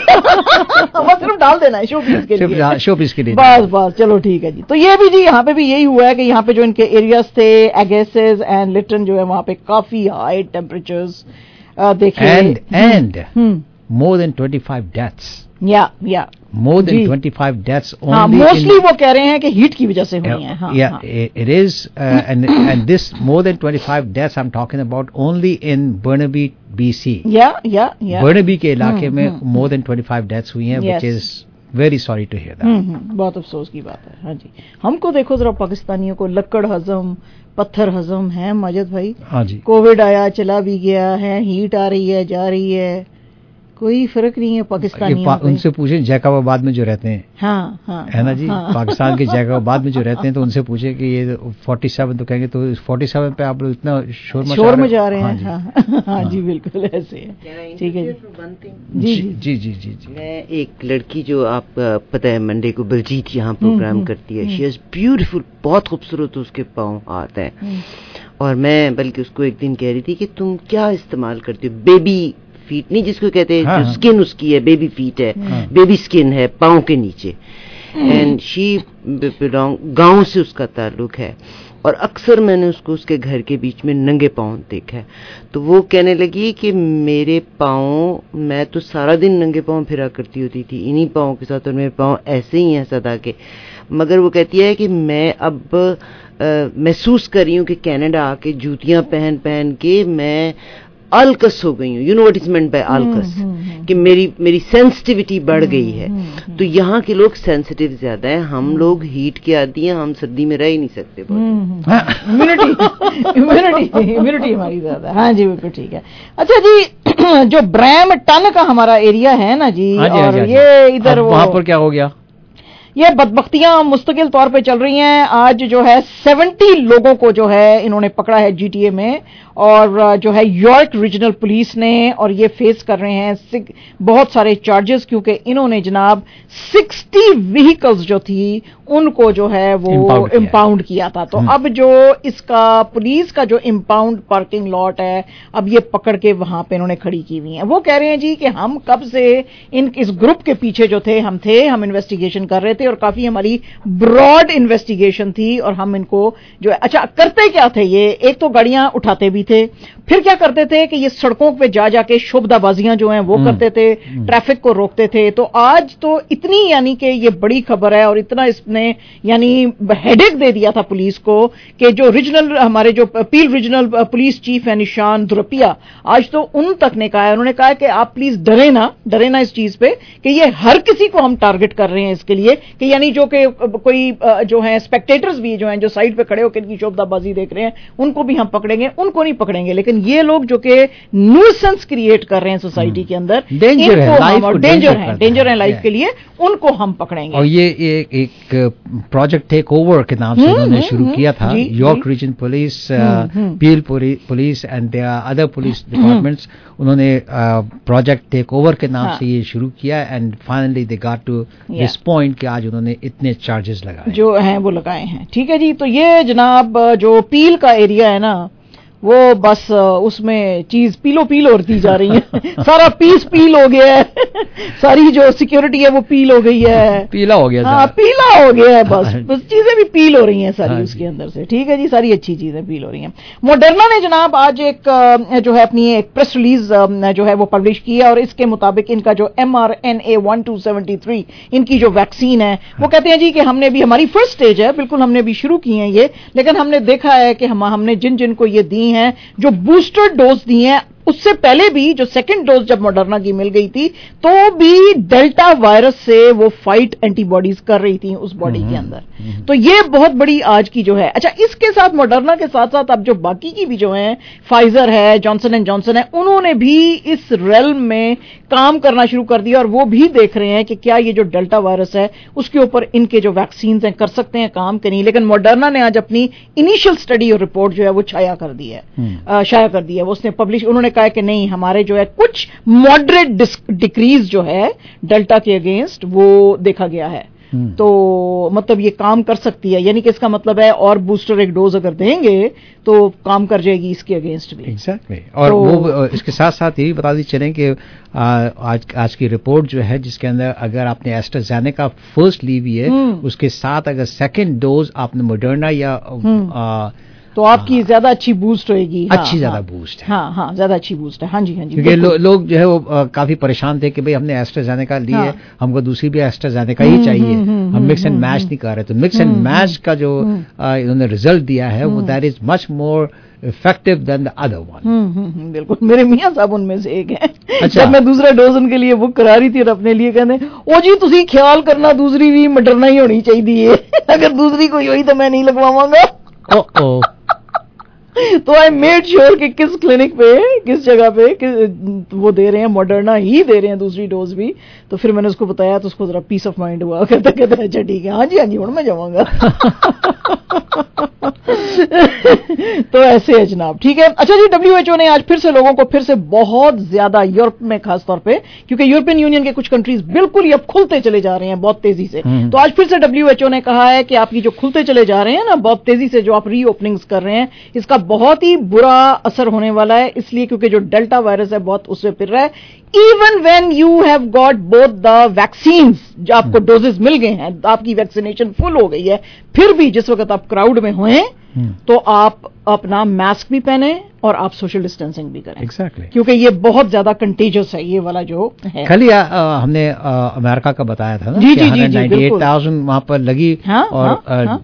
Speaker 20: बस सिर्फ डाल देना है शो पीस के लिए,
Speaker 2: शो पीस के लिए
Speaker 20: बस बस, चलो ठीक है जी। तो ये भी जी यहाँ पे भी यही हुआ है कि यहाँ पे जो इनके एरियाज थे एगेसिस एंड लिटन जो है वहाँ पे काफी हाई टेम्परेचर्स देखे
Speaker 2: एंड एंड मोर देन पच्चीस डेथ्स।
Speaker 20: या या
Speaker 2: more than twenty-five deaths only.
Speaker 20: हाँ, mostly वो कह रहे हैं कि हीट की वजह से हुई हैं। हाँ,
Speaker 2: yeah,
Speaker 20: हाँ.
Speaker 2: it is, uh, and and this more than twenty-five deaths I'm talking about only in Burnaby, B C.
Speaker 20: Yeah, yeah, yeah.
Speaker 2: Burnaby के इलाके में more than twenty-five deaths हुई हैं, which is very sorry to hear that.
Speaker 20: बहुत अफसोस की बात है। हाँ जी, हमको देखो जरा पाकिस्तानियों को लकड़ हजम पत्थर हजम है माजिद भाई।
Speaker 2: हाँ जी,
Speaker 20: कोविड आया चला भी गया है, हीट आ रही है जा रही है, कोई फर्क नहीं है पाकिस्तानी।
Speaker 2: पा, उनसे पूछे जैकबाबाद में जो रहते हैं।
Speaker 20: हाँ हाँ,
Speaker 2: है ना जी। हाँ, पाकिस्तान के जैकबाबाद में जो रहते हैं तो उनसे पूछे कि ये सैंतालीस तो कहेंगे तो सैंतालीस पे आप लोग इतना शोर मचा
Speaker 20: शोर मचा रहे हैं। हाँ हाँ, हाँ जी बिल्कुल ऐसे है। ठीक है
Speaker 2: जी जी जी जी जी।
Speaker 1: मैं एक लड़की जो आप पता है मंडे को बलजीत यहाँ प्रोग्राम करती है, शी इज ब्यूटीफुल, बहुत खूबसूरत उसके पाँव हाथ हैं, और मैं बल्कि उसको एक दिन कह रही थी कि तुम क्या इस्तेमाल करती हो, बेबी फीट नहीं जिसको कहते हैं, हाँ, जो स्किन उसकी है बेबी फीट है, हाँ, बेबी स्किन है पाँव के नीचे, एंड शी बिलोंग, गांव से उसका ताल्लुक है, और अक्सर मैंने उसको उसके घर के बीच में नंगे पाँव देखा है। तो वो कहने लगी कि मेरे पाँव, मैं तो सारा दिन नंगे पाँव फिरा करती होती थी इन्हीं पाँव के साथ, और मेरे पाँव ऐसे ही हैं सदा के, मगर वो कहती है कि मैं अब महसूस कर रही हूँ कि कनाडा आके जूतियां पहन पहन के मैं अलकस हो गई हूँ। You know what is meant by अलकस, कि मेरी मेरी सेंसिटिविटी बढ़ गई है। तो यहाँ के लोग सेंसिटिव ज्यादा हैं, हम लोग हीट के आदी हैं, हम सर्दी में रह ही नहीं सकते।
Speaker 20: इम्यूनिटी इम्यूनिटी इम्यूनिटी हमारी ज्यादा। हाँ जी बिल्कुल ठीक है। अच्छा जी, जो ब्रैम्पटन का हमारा एरिया है ना जी,
Speaker 2: हाँ जी,
Speaker 20: और
Speaker 2: हाँ जी,
Speaker 20: ये इधर
Speaker 2: वहां पर क्या हो गया,
Speaker 20: ये बदबख्तियां मुस्तकिल तौर पे चल रही हैं। आज जो है सत्तर लोगों को जो है इन्होंने पकड़ा है जीटीए में, और जो है यॉर्क रीजनल पुलिस ने, और ये फेस कर रहे हैं बहुत सारे चार्जेस, क्योंकि इन्होंने जनाब साठ व्हीकल्स जो थी उनको जो है वो इम्पाउंड किया था। तो अब जो इसका पुलिस का जो इम्पाउंड पार्किंग लॉट है, अब ये पकड़ के वहां पे इन्होंने खड़ी की हुई है। वो कह रहे हैं जी कि हम कब से इन इस ग्रुप के पीछे जो थे हम थे हम इन्वेस्टिगेशन कर रहे थे, और काफी हमारी ब्रॉड इन्वेस्टिगेशन थी, और हम इनको जो है, अच्छा करते क्या थे ये, एक तो गाड़ियां उठाते भी थे, फिर क्या करते थे कि ये सड़कों पे जा जाके शुभदाबाजियां जो हैं वो करते थे, ट्रैफिक को रोकते थे। तो आज तो इतनी यानी कि ये बड़ी खबर है, और इतना इसने यानी हेडेक दे दिया था पुलिस को कि जो रीजनल हमारे जो पील रीजनल पुलिस चीफ है निशान दुरपिया, आज तो उन तक ने कहा है, उन्होंने कहा कि आप प्लीज डरे ना, डरे ना इस चीज पे कि ये हर किसी को हम टारगेट कर रहे हैं इसके लिए, कि यानी जो कि कोई जो है स्पेक्टेटर्स भी जो हैं जो साइड पे खड़े होकर इनकी शोभदाबाजी देख रहे हैं उनको भी हम पकड़ेंगे, उनको नहीं पकड़ेंगे, लेकिन ये लोग जो कि न्यूसेंस क्रिएट कर रहे हैं सोसाइटी के अंदर,
Speaker 2: डेंजर है, लाइफ को
Speaker 20: डेंजर है, डेंजर है लाइफ के लिए, उनको हम पकड़ेंगे।
Speaker 2: और ये एक एक प्रोजेक्ट टेक ओवर के नाम से उन्होंने शुरू किया था, York region police, Peel police and other police departments, उन्होंने प्रोजेक्ट टेक ओवर के नाम से ये शुरू किया and finally they got to this point कि आज उन्होंने इतने चार्जेस लगाए
Speaker 20: जो हैं वो लगाए हैं। ठीक है जी, तो ये जनाब जो पील का एरिया है ना वो बस उसमें चीज पीलो पील होती जा रही है, सारा पीस पील हो गया है, सारी जो सिक्योरिटी है वो पील हो गई है,
Speaker 2: पीला हो गया,
Speaker 20: हाँ पीला हो गया है, बस बस चीजें भी पील हो रही हैं सारी उसके अंदर से। ठीक है जी, सारी अच्छी चीजें पील हो रही हैं। मॉडर्ना ने जनाब आज एक जो है अपनी एक प्रेस रिलीज जो है वो पब्लिश की है और इसके मुताबिक इनका जो M R N A one two seventy three इनकी जो वैक्सीन है वो कहते हैं जी कि हमने भी, हमारी फर्स्ट स्टेज है, बिल्कुल हमने भी शुरू की है ये, लेकिन हमने देखा है कि हम हमने जिन जिन को ये दी हैं, जो बूस्टर डोज दी हैं, उससे पहले भी जो सेकंड डोज जब मॉडर्ना की मिल गई थी तो भी डेल्टा वायरस से वो फाइट एंटीबॉडीज कर रही थी उस बॉडी के अंदर। तो ये बहुत बड़ी आज की जो है। अच्छा, इसके साथ मॉडर्ना के साथ साथ अब जो बाकी की भी जो है, फाइजर है, जॉनसन एंड जॉनसन है, उन्होंने भी इस रेल्म में काम करना शुरू कर दिया और वो भी देख रहे हैं कि क्या ये जो डेल्टा वायरस है उसके ऊपर इनके जो वैक्सीन हैं कर सकते हैं काम कि नहीं। लेकिन मॉडर्ना ने आज अपनी इनिशियल स्टडी और रिपोर्ट जो है वो छाया कर दी है, शाया कर दी है, वो उसने पब्लिश, उन्होंने कहा कि नहीं, हमारे जो है कुछ मॉडरेट डिक्रीज जो है डेल्टा के अगेंस्ट वो देखा गया है। तो मतलब ये काम कर सकती है, यानी कि इसका मतलब है और बूस्टर एक डोज अगर देंगे तो काम कर जाएगी इसके अगेंस्ट भी।
Speaker 2: Exactly exactly. और तो, वो इसके साथ साथ यही बता दी चलें कि आज आज की रिपोर्ट जो है जिसके अंदर अगर आपने एस्ट्राजेनेका फर्स्ट ली हुई है उसके साथ अगर सेकेंड डोज आपने मॉडर्ना या आ,
Speaker 20: तो आपकी ज्यादा अच्छी बूस्ट होगी,
Speaker 2: हाँ, अच्छी ज्यादा हाँ, बूस्ट है,
Speaker 20: हाँ हाँ ज्यादा अच्छी बूस्ट है। हाँ जी हाँ जी,
Speaker 2: क्योंकि लो, लोग जो है वो आ, काफी परेशान थे कि भाई हमने एस्ट्राजेनेका ली हाँ, है, हमको दूसरी भी एस्ट्राजेनेका ही चाहिए, हम मिक्स एंड मैच नहीं कर रहे। तो मिक्स एंड मैच का जो इन्होंने रिजल्ट दिया है वो that is much more effective than the other one.
Speaker 20: बिल्कुल, मेरे मियां साहब उनमें से एक हैं। अच्छा। जब मैं दूसरा डोज उनके लिए बुक करा रही थी और अपने लिए कहने, ओ जी तुसी ख्याल करना दूसरी भी मॉडर्ना ही होनी चाहिए, अगर दूसरी कोई हुई तो मैं नहीं लगवाऊंगा।
Speaker 2: ओ
Speaker 20: तो आई मेड श्योर कि किस क्लिनिक पे, किस जगह पे किस, वो दे रहे हैं, मॉडर्ना ही दे रहे हैं दूसरी डोज भी। तो फिर मैंने उसको बताया तो उसको जरा पीस ऑफ माइंड हुआ, कहता कहता अच्छा ठीक है, हाँ जी हाँ जी हूँ मैं जाऊंगा। तो ऐसे है जनाब। ठीक है। अच्छा जी, डब्ल्यू एच ओ ने आज फिर से लोगों को फिर से बहुत ज्यादा, यूरोप में खासतौर पे, क्योंकि यूरोपियन यूनियन के कुछ कंट्रीज बिल्कुल ही अब खुलते चले जा रहे हैं बहुत तेजी से, तो आज फिर से डब्ल्यू एच ओ ने कहा है कि आपकी जो खुलते चले जा रहे हैं ना बहुत तेजी से, जो आप री ओपनिंग्स कर रहे हैं, इसका बहुत ही बुरा असर होने वाला है, इसलिए क्योंकि जो डेल्टा वायरस है बहुत उससे फिर रहा है। Even when you have got both the vaccine, जो आपको डोजेस मिल गए हैं, आपकी वैक्सीनेशन फुल हो गई है, फिर भी जिस वक्त आप क्राउड में हुए तो आप अपना मास्क भी पहने और आप सोशल डिस्टेंसिंग भी करें।
Speaker 2: Exactly exactly.
Speaker 20: क्योंकि ये बहुत ज्यादा कंटेजियस है ये वाला जो है।
Speaker 2: कल ही हमने आ, अमेरिका का बताया था ना,
Speaker 20: जी जी जी जी,
Speaker 2: अठानवे हज़ार वहां पर लगी, हाँ, और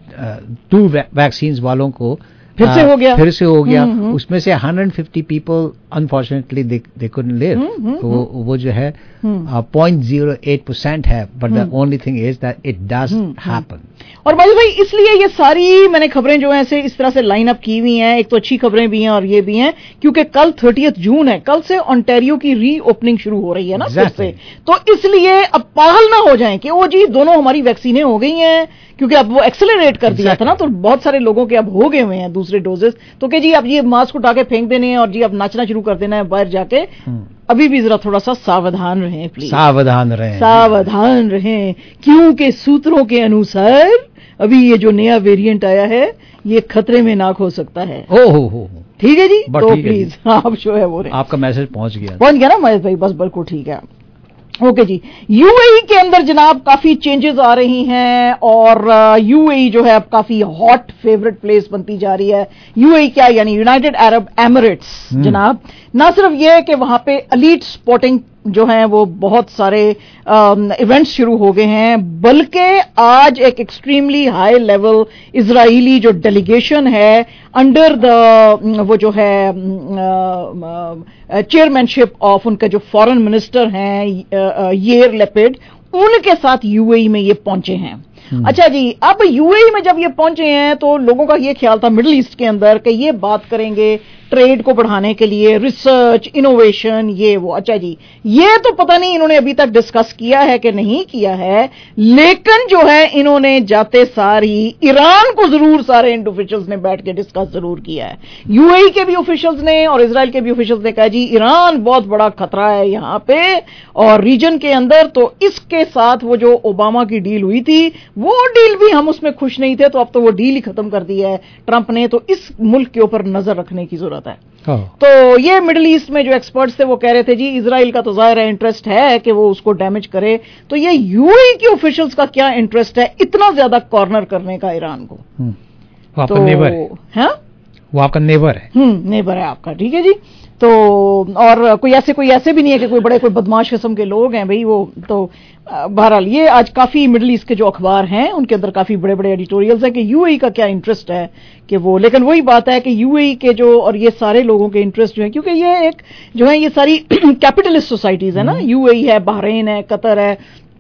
Speaker 2: टू वैक्सीन वालों को
Speaker 20: फिर से हो गया
Speaker 2: फिर से हो गया उसमें से एक सौ पचास people unfortunately they couldn't live, तो वो जो है पॉइंट जीरो एट परसेंट है, but the only thing is that it does happen.
Speaker 20: और भाई भाई इसलिए ये सारी मैंने खबरें जो है ऐसे इस तरह से लाइन अप की हुई हैं, एक तो अच्छी खबरें भी हैं और ये भी हैं, क्योंकि कल थर्टियथ जून है, कल से ओंटारियो की री ओपनिंग शुरू हो रही है ना फिर से, तो इसलिए अब पागल ना हो जाएं कि ओ जी दोनों हमारी वैक्सीनें हो गई हैं, क्योंकि अब वो एक्सेलरेट कर दिया था ना, तो बहुत सारे लोगों के अब हो गए हुए हैं दूसरे डोजेस, तो कि जी अब ये मास्क उठा के फेंक देने हैं और जी अब नाचना शुरू कर देना है बाहर जाके। अभी भी जरा थोड़ा सा सावधान रहें प्लीज,
Speaker 2: सावधान रहें,
Speaker 20: सावधान रहें, क्योंकि सूत्रों के अनुसार अभी ये जो नया वेरिएंट आया है ये खतरे में नाक हो सकता है।
Speaker 2: हो हो हो
Speaker 20: ठीक है जी, तो प्लीज आप जो है वो
Speaker 2: आपका मैसेज पहुंच गया
Speaker 20: पहुंच गया ना महेश भाई, बस बिल्कुल ठीक है। ओके जी, यूएई के अंदर जनाब काफी चेंजेस आ रही हैं और यूएई जो है अब काफी हॉट फेवरेट प्लेस बनती जा रही है। यूएई क्या, यानी यूनाइटेड अरब एमिरेट्स जनाब, ना सिर्फ ये है कि वहां पे एलीट स्पोर्टिंग जो हैं वो बहुत सारे इवेंट्स शुरू हो गए हैं, बल्कि आज एक एक्सट्रीमली हाई लेवल इजरायली जो डेलीगेशन है अंडर द वो जो है चेयरमैनशिप ऑफ उनका जो फॉरेन मिनिस्टर हैं येर लेपिड, उनके साथ यूएई में ये पहुंचे हैं। अच्छा जी, अब यूएई में जब ये पहुंचे हैं तो लोगों का ये ख्याल था मिडिल ईस्ट के अंदर कि ये बात करेंगे ट्रेड को बढ़ाने के लिए, रिसर्च, इनोवेशन, ये वो। अच्छा जी, ये तो पता नहीं इन्होंने अभी तक डिस्कस किया है कि नहीं किया है, लेकिन जो है इन्होंने जाते सारी ईरान को जरूर सारे इंड ऑफिशियल्स ने बैठ के डिस्कस जरूर किया है। यूएई के भी ऑफिशियल्स ने और इजराइल के भी ऑफिशियल्स ने कहा जी ईरान बहुत बड़ा खतरा है यहाँ पे और रीजन के अंदर, तो इसके साथ वो जो ओबामा की डील हुई थी वो डील भी हम उसमें खुश नहीं थे, तो अब तो वो डील ही खत्म कर दी है ट्रंप ने, तो इस मुल्क के ऊपर नजर रखने की जरूरत है। तो ये मिडिल ईस्ट में जो एक्सपर्ट्स थे वो कह रहे थे जी इजराइल का तो जाहिर है इंटरेस्ट है कि वो उसको डैमेज करे, तो ये यूएई के ऑफिशियल्स का क्या इंटरेस्ट है इतना ज्यादा कॉर्नर करने का ईरान को?
Speaker 2: वो आपका तो, नेबर है।
Speaker 20: हाँ?
Speaker 2: वो आपका नेबर है।
Speaker 20: हम्म नेबर है आपका, ठीक है जी। तो और कोई ऐसे कोई ऐसे भी नहीं है कि कोई बड़े कोई बदमाश किस्म के लोग हैं भाई वो। तो बहरहाल ये आज काफी मिडिल ईस्ट के जो अखबार हैं उनके अंदर काफी बड़े बड़े एडिटोरियल्स हैं कि यूएई का क्या इंटरेस्ट है कि वो, लेकिन वही बात है कि यूएई के जो और ये सारे लोगों के इंटरेस्ट जो है, क्योंकि ये एक जो है ये सारी कैपिटलिस्ट सोसाइटीज है ना, यूएई है, बहरीन है, कतर है,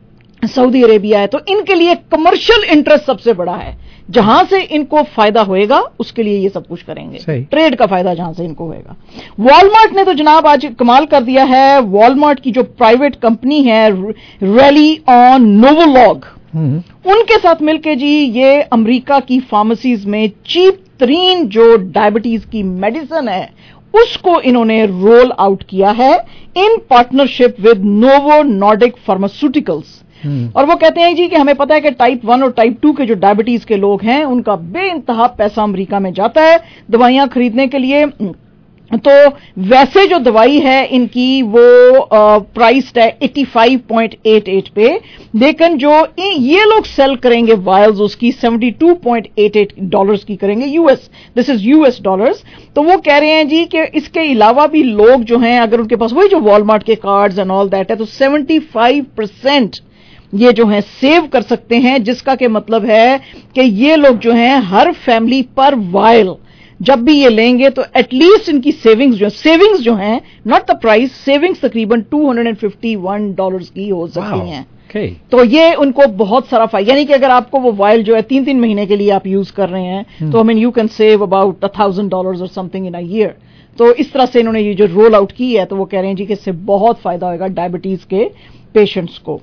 Speaker 20: सऊदी अरेबिया है, तो इनके लिए कमर्शियल इंटरेस्ट सबसे बड़ा है। जहां से इनको फायदा होएगा उसके लिए ये सब कुछ करेंगे, ट्रेड का फायदा जहां से इनको होएगा। वॉलमार्ट ने तो जनाब आज कमाल कर दिया है। वॉलमार्ट की जो प्राइवेट कंपनी है रैली ऑन नोवोलॉग, उनके साथ मिलके जी ये अमेरिका की फार्मेसीज में चीप तरीन जो डायबिटीज की मेडिसिन है उसको इन्होंने रोल आउट किया है in partnership with Novo Nordisk pharmaceuticals. और वो कहते हैं जी कि हमें पता है कि टाइप वन और टाइप टू के जो डायबिटीज के लोग हैं उनका बेइंतहा पैसा अमेरिका में जाता है दवाइयां खरीदने के लिए। तो वैसे जो दवाई है इनकी वो प्राइस्ड है पचासी पॉइंट अट्ठासी पे, लेकिन जो ये लोग सेल करेंगे वायल्स उसकी बहत्तर पॉइंट अट्ठासी डॉलर्स की करेंगे, US, this is US dollars. तो वो कह रहे हैं जी कि इसके अलावा भी लोग जो हैं अगर उनके पास वही जो वॉलमार्ट के कार्ड्स एंड ऑल दैट है तो पचहत्तर परसेंट ये जो है सेव कर सकते हैं, जिसका के मतलब है कि ये लोग जो हैं हर फैमिली पर वायल जब भी ये लेंगे तो एटलीस्ट इनकी सेविंग्स जो सेविंग्स जो हैं, नॉट द प्राइस, सेविंग्स तकरीबन दो सौ इक्यावन डॉलर्स की हो सकती wow. हैं। okay. तो ये उनको बहुत सारा फायदा, यानी कि अगर आपको वो वायल जो है तीन तीन महीने के लिए आप यूज कर रहे हैं hmm. तो I mean you can save about a thousand dollars और समथिंग इन अ ईयर। तो इस तरह से इन्होंने ये जो रोल आउट की है तो वो कह रहे हैं जी कि इससे बहुत फायदा होगा डायबिटीज के पेशेंट्स को।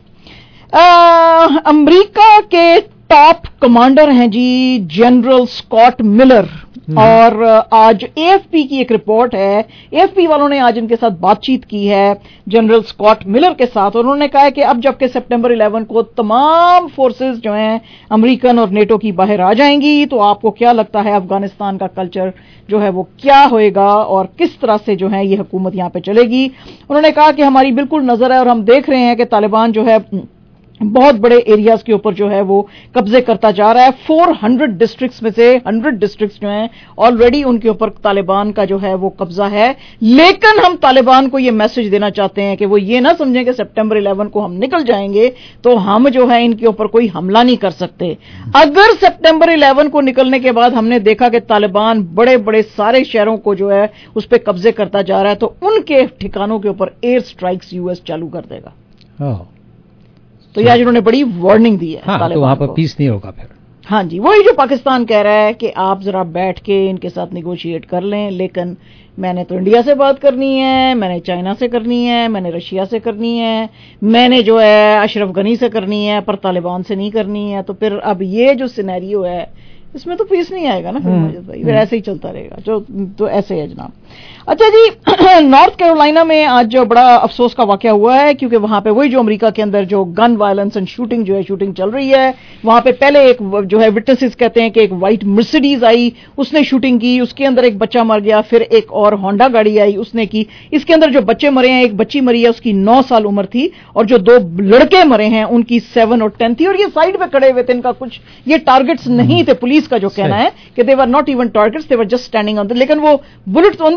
Speaker 20: अमेरिका के टॉप कमांडर हैं जी जनरल स्कॉट मिलर, और आज एएफपी की एक रिपोर्ट है, एएफपी वालों ने आज इनके साथ बातचीत की है जनरल स्कॉट मिलर के साथ, और उन्होंने कहा है कि अब जबकि सितंबर ग्यारह को तमाम फोर्सेस जो हैं अमेरिकन और नेटो की बाहर आ जाएंगी, तो आपको क्या लगता है अफगानिस्तान का कल्चर जो है वो क्या होएगा और किस तरह से जो है ये हुकूमत यहां पे चलेगी। उन्होंने कहा कि हमारी बिल्कुल नजर है और हम देख रहे हैं कि तालिबान जो है बहुत बड़े एरियाज के ऊपर जो है वो कब्जे करता जा रहा है। चार सौ डिस्ट्रिक्ट्स में से सौ डिस्ट्रिक्ट्स जो हैं ऑलरेडी उनके ऊपर तालिबान का जो है वो कब्जा है, लेकिन हम तालिबान को ये मैसेज देना चाहते हैं कि वो ये ना समझें कि सितंबर ग्यारह को हम निकल जाएंगे तो हम जो है इनके ऊपर कोई हमला नहीं कर सकते। अगर सितंबर ग्यारह को निकलने के बाद हमने देखा कि तालिबान बड़े बड़े सारे शहरों को जो है उस पर कब्जे करता जा रहा है तो उनके ठिकानों के ऊपर एयर स्ट्राइक्स यूएस चालू कर देगा। तो आज उन्होंने बड़ी वार्निंग दी है।
Speaker 2: हाँ, तो वहां पर पीस नहीं होगा फिर।
Speaker 20: हाँ जी, वही जो पाकिस्तान कह रहा है कि आप जरा बैठ के इनके साथ निगोशिएट कर लें, लेकिन मैंने तो इंडिया से बात करनी है, मैंने चाइना से करनी है, मैंने रशिया से करनी है, मैंने जो है अशरफ गनी से करनी है, पर तालिबान से नहीं करनी है। तो फिर अब ये जो सिनेरियो है इसमें तो पीस नहीं आएगा ना फिर माजिद भाई, फिर ऐसे ही चलता रहेगा जो तो ऐसे है जनाब। अच्छा जी, नॉर्थ कैरोलिना में आज जो बड़ा अफसोस का वाकया हुआ है, क्योंकि वहां पे वही जो अमेरिका के अंदर जो गन वायलेंस एंड शूटिंग जो है शूटिंग चल रही है, वहां पे पहले एक जो है विटनेसेस कहते हैं कि एक व्हाइट मर्सिडीज आई, उसने शूटिंग की, उसके अंदर एक बच्चा मर गया, फिर एक और होंडा गाड़ी आई उसने की, इसके अंदर जो बच्चे मरे हैं, एक बच्ची मरी है उसकी नौ साल उम्र थी, और जो दो लड़के मरे हैं उनकी सेवन और टेन थी, और ये साइड पे खड़े हुए थे, इनका कुछ ये टारगेट्स नहीं थे, पुलिस का जो कहना है कि they were not even targets, they were just standing on the, लेकिन वो बुलेट्स ऑन द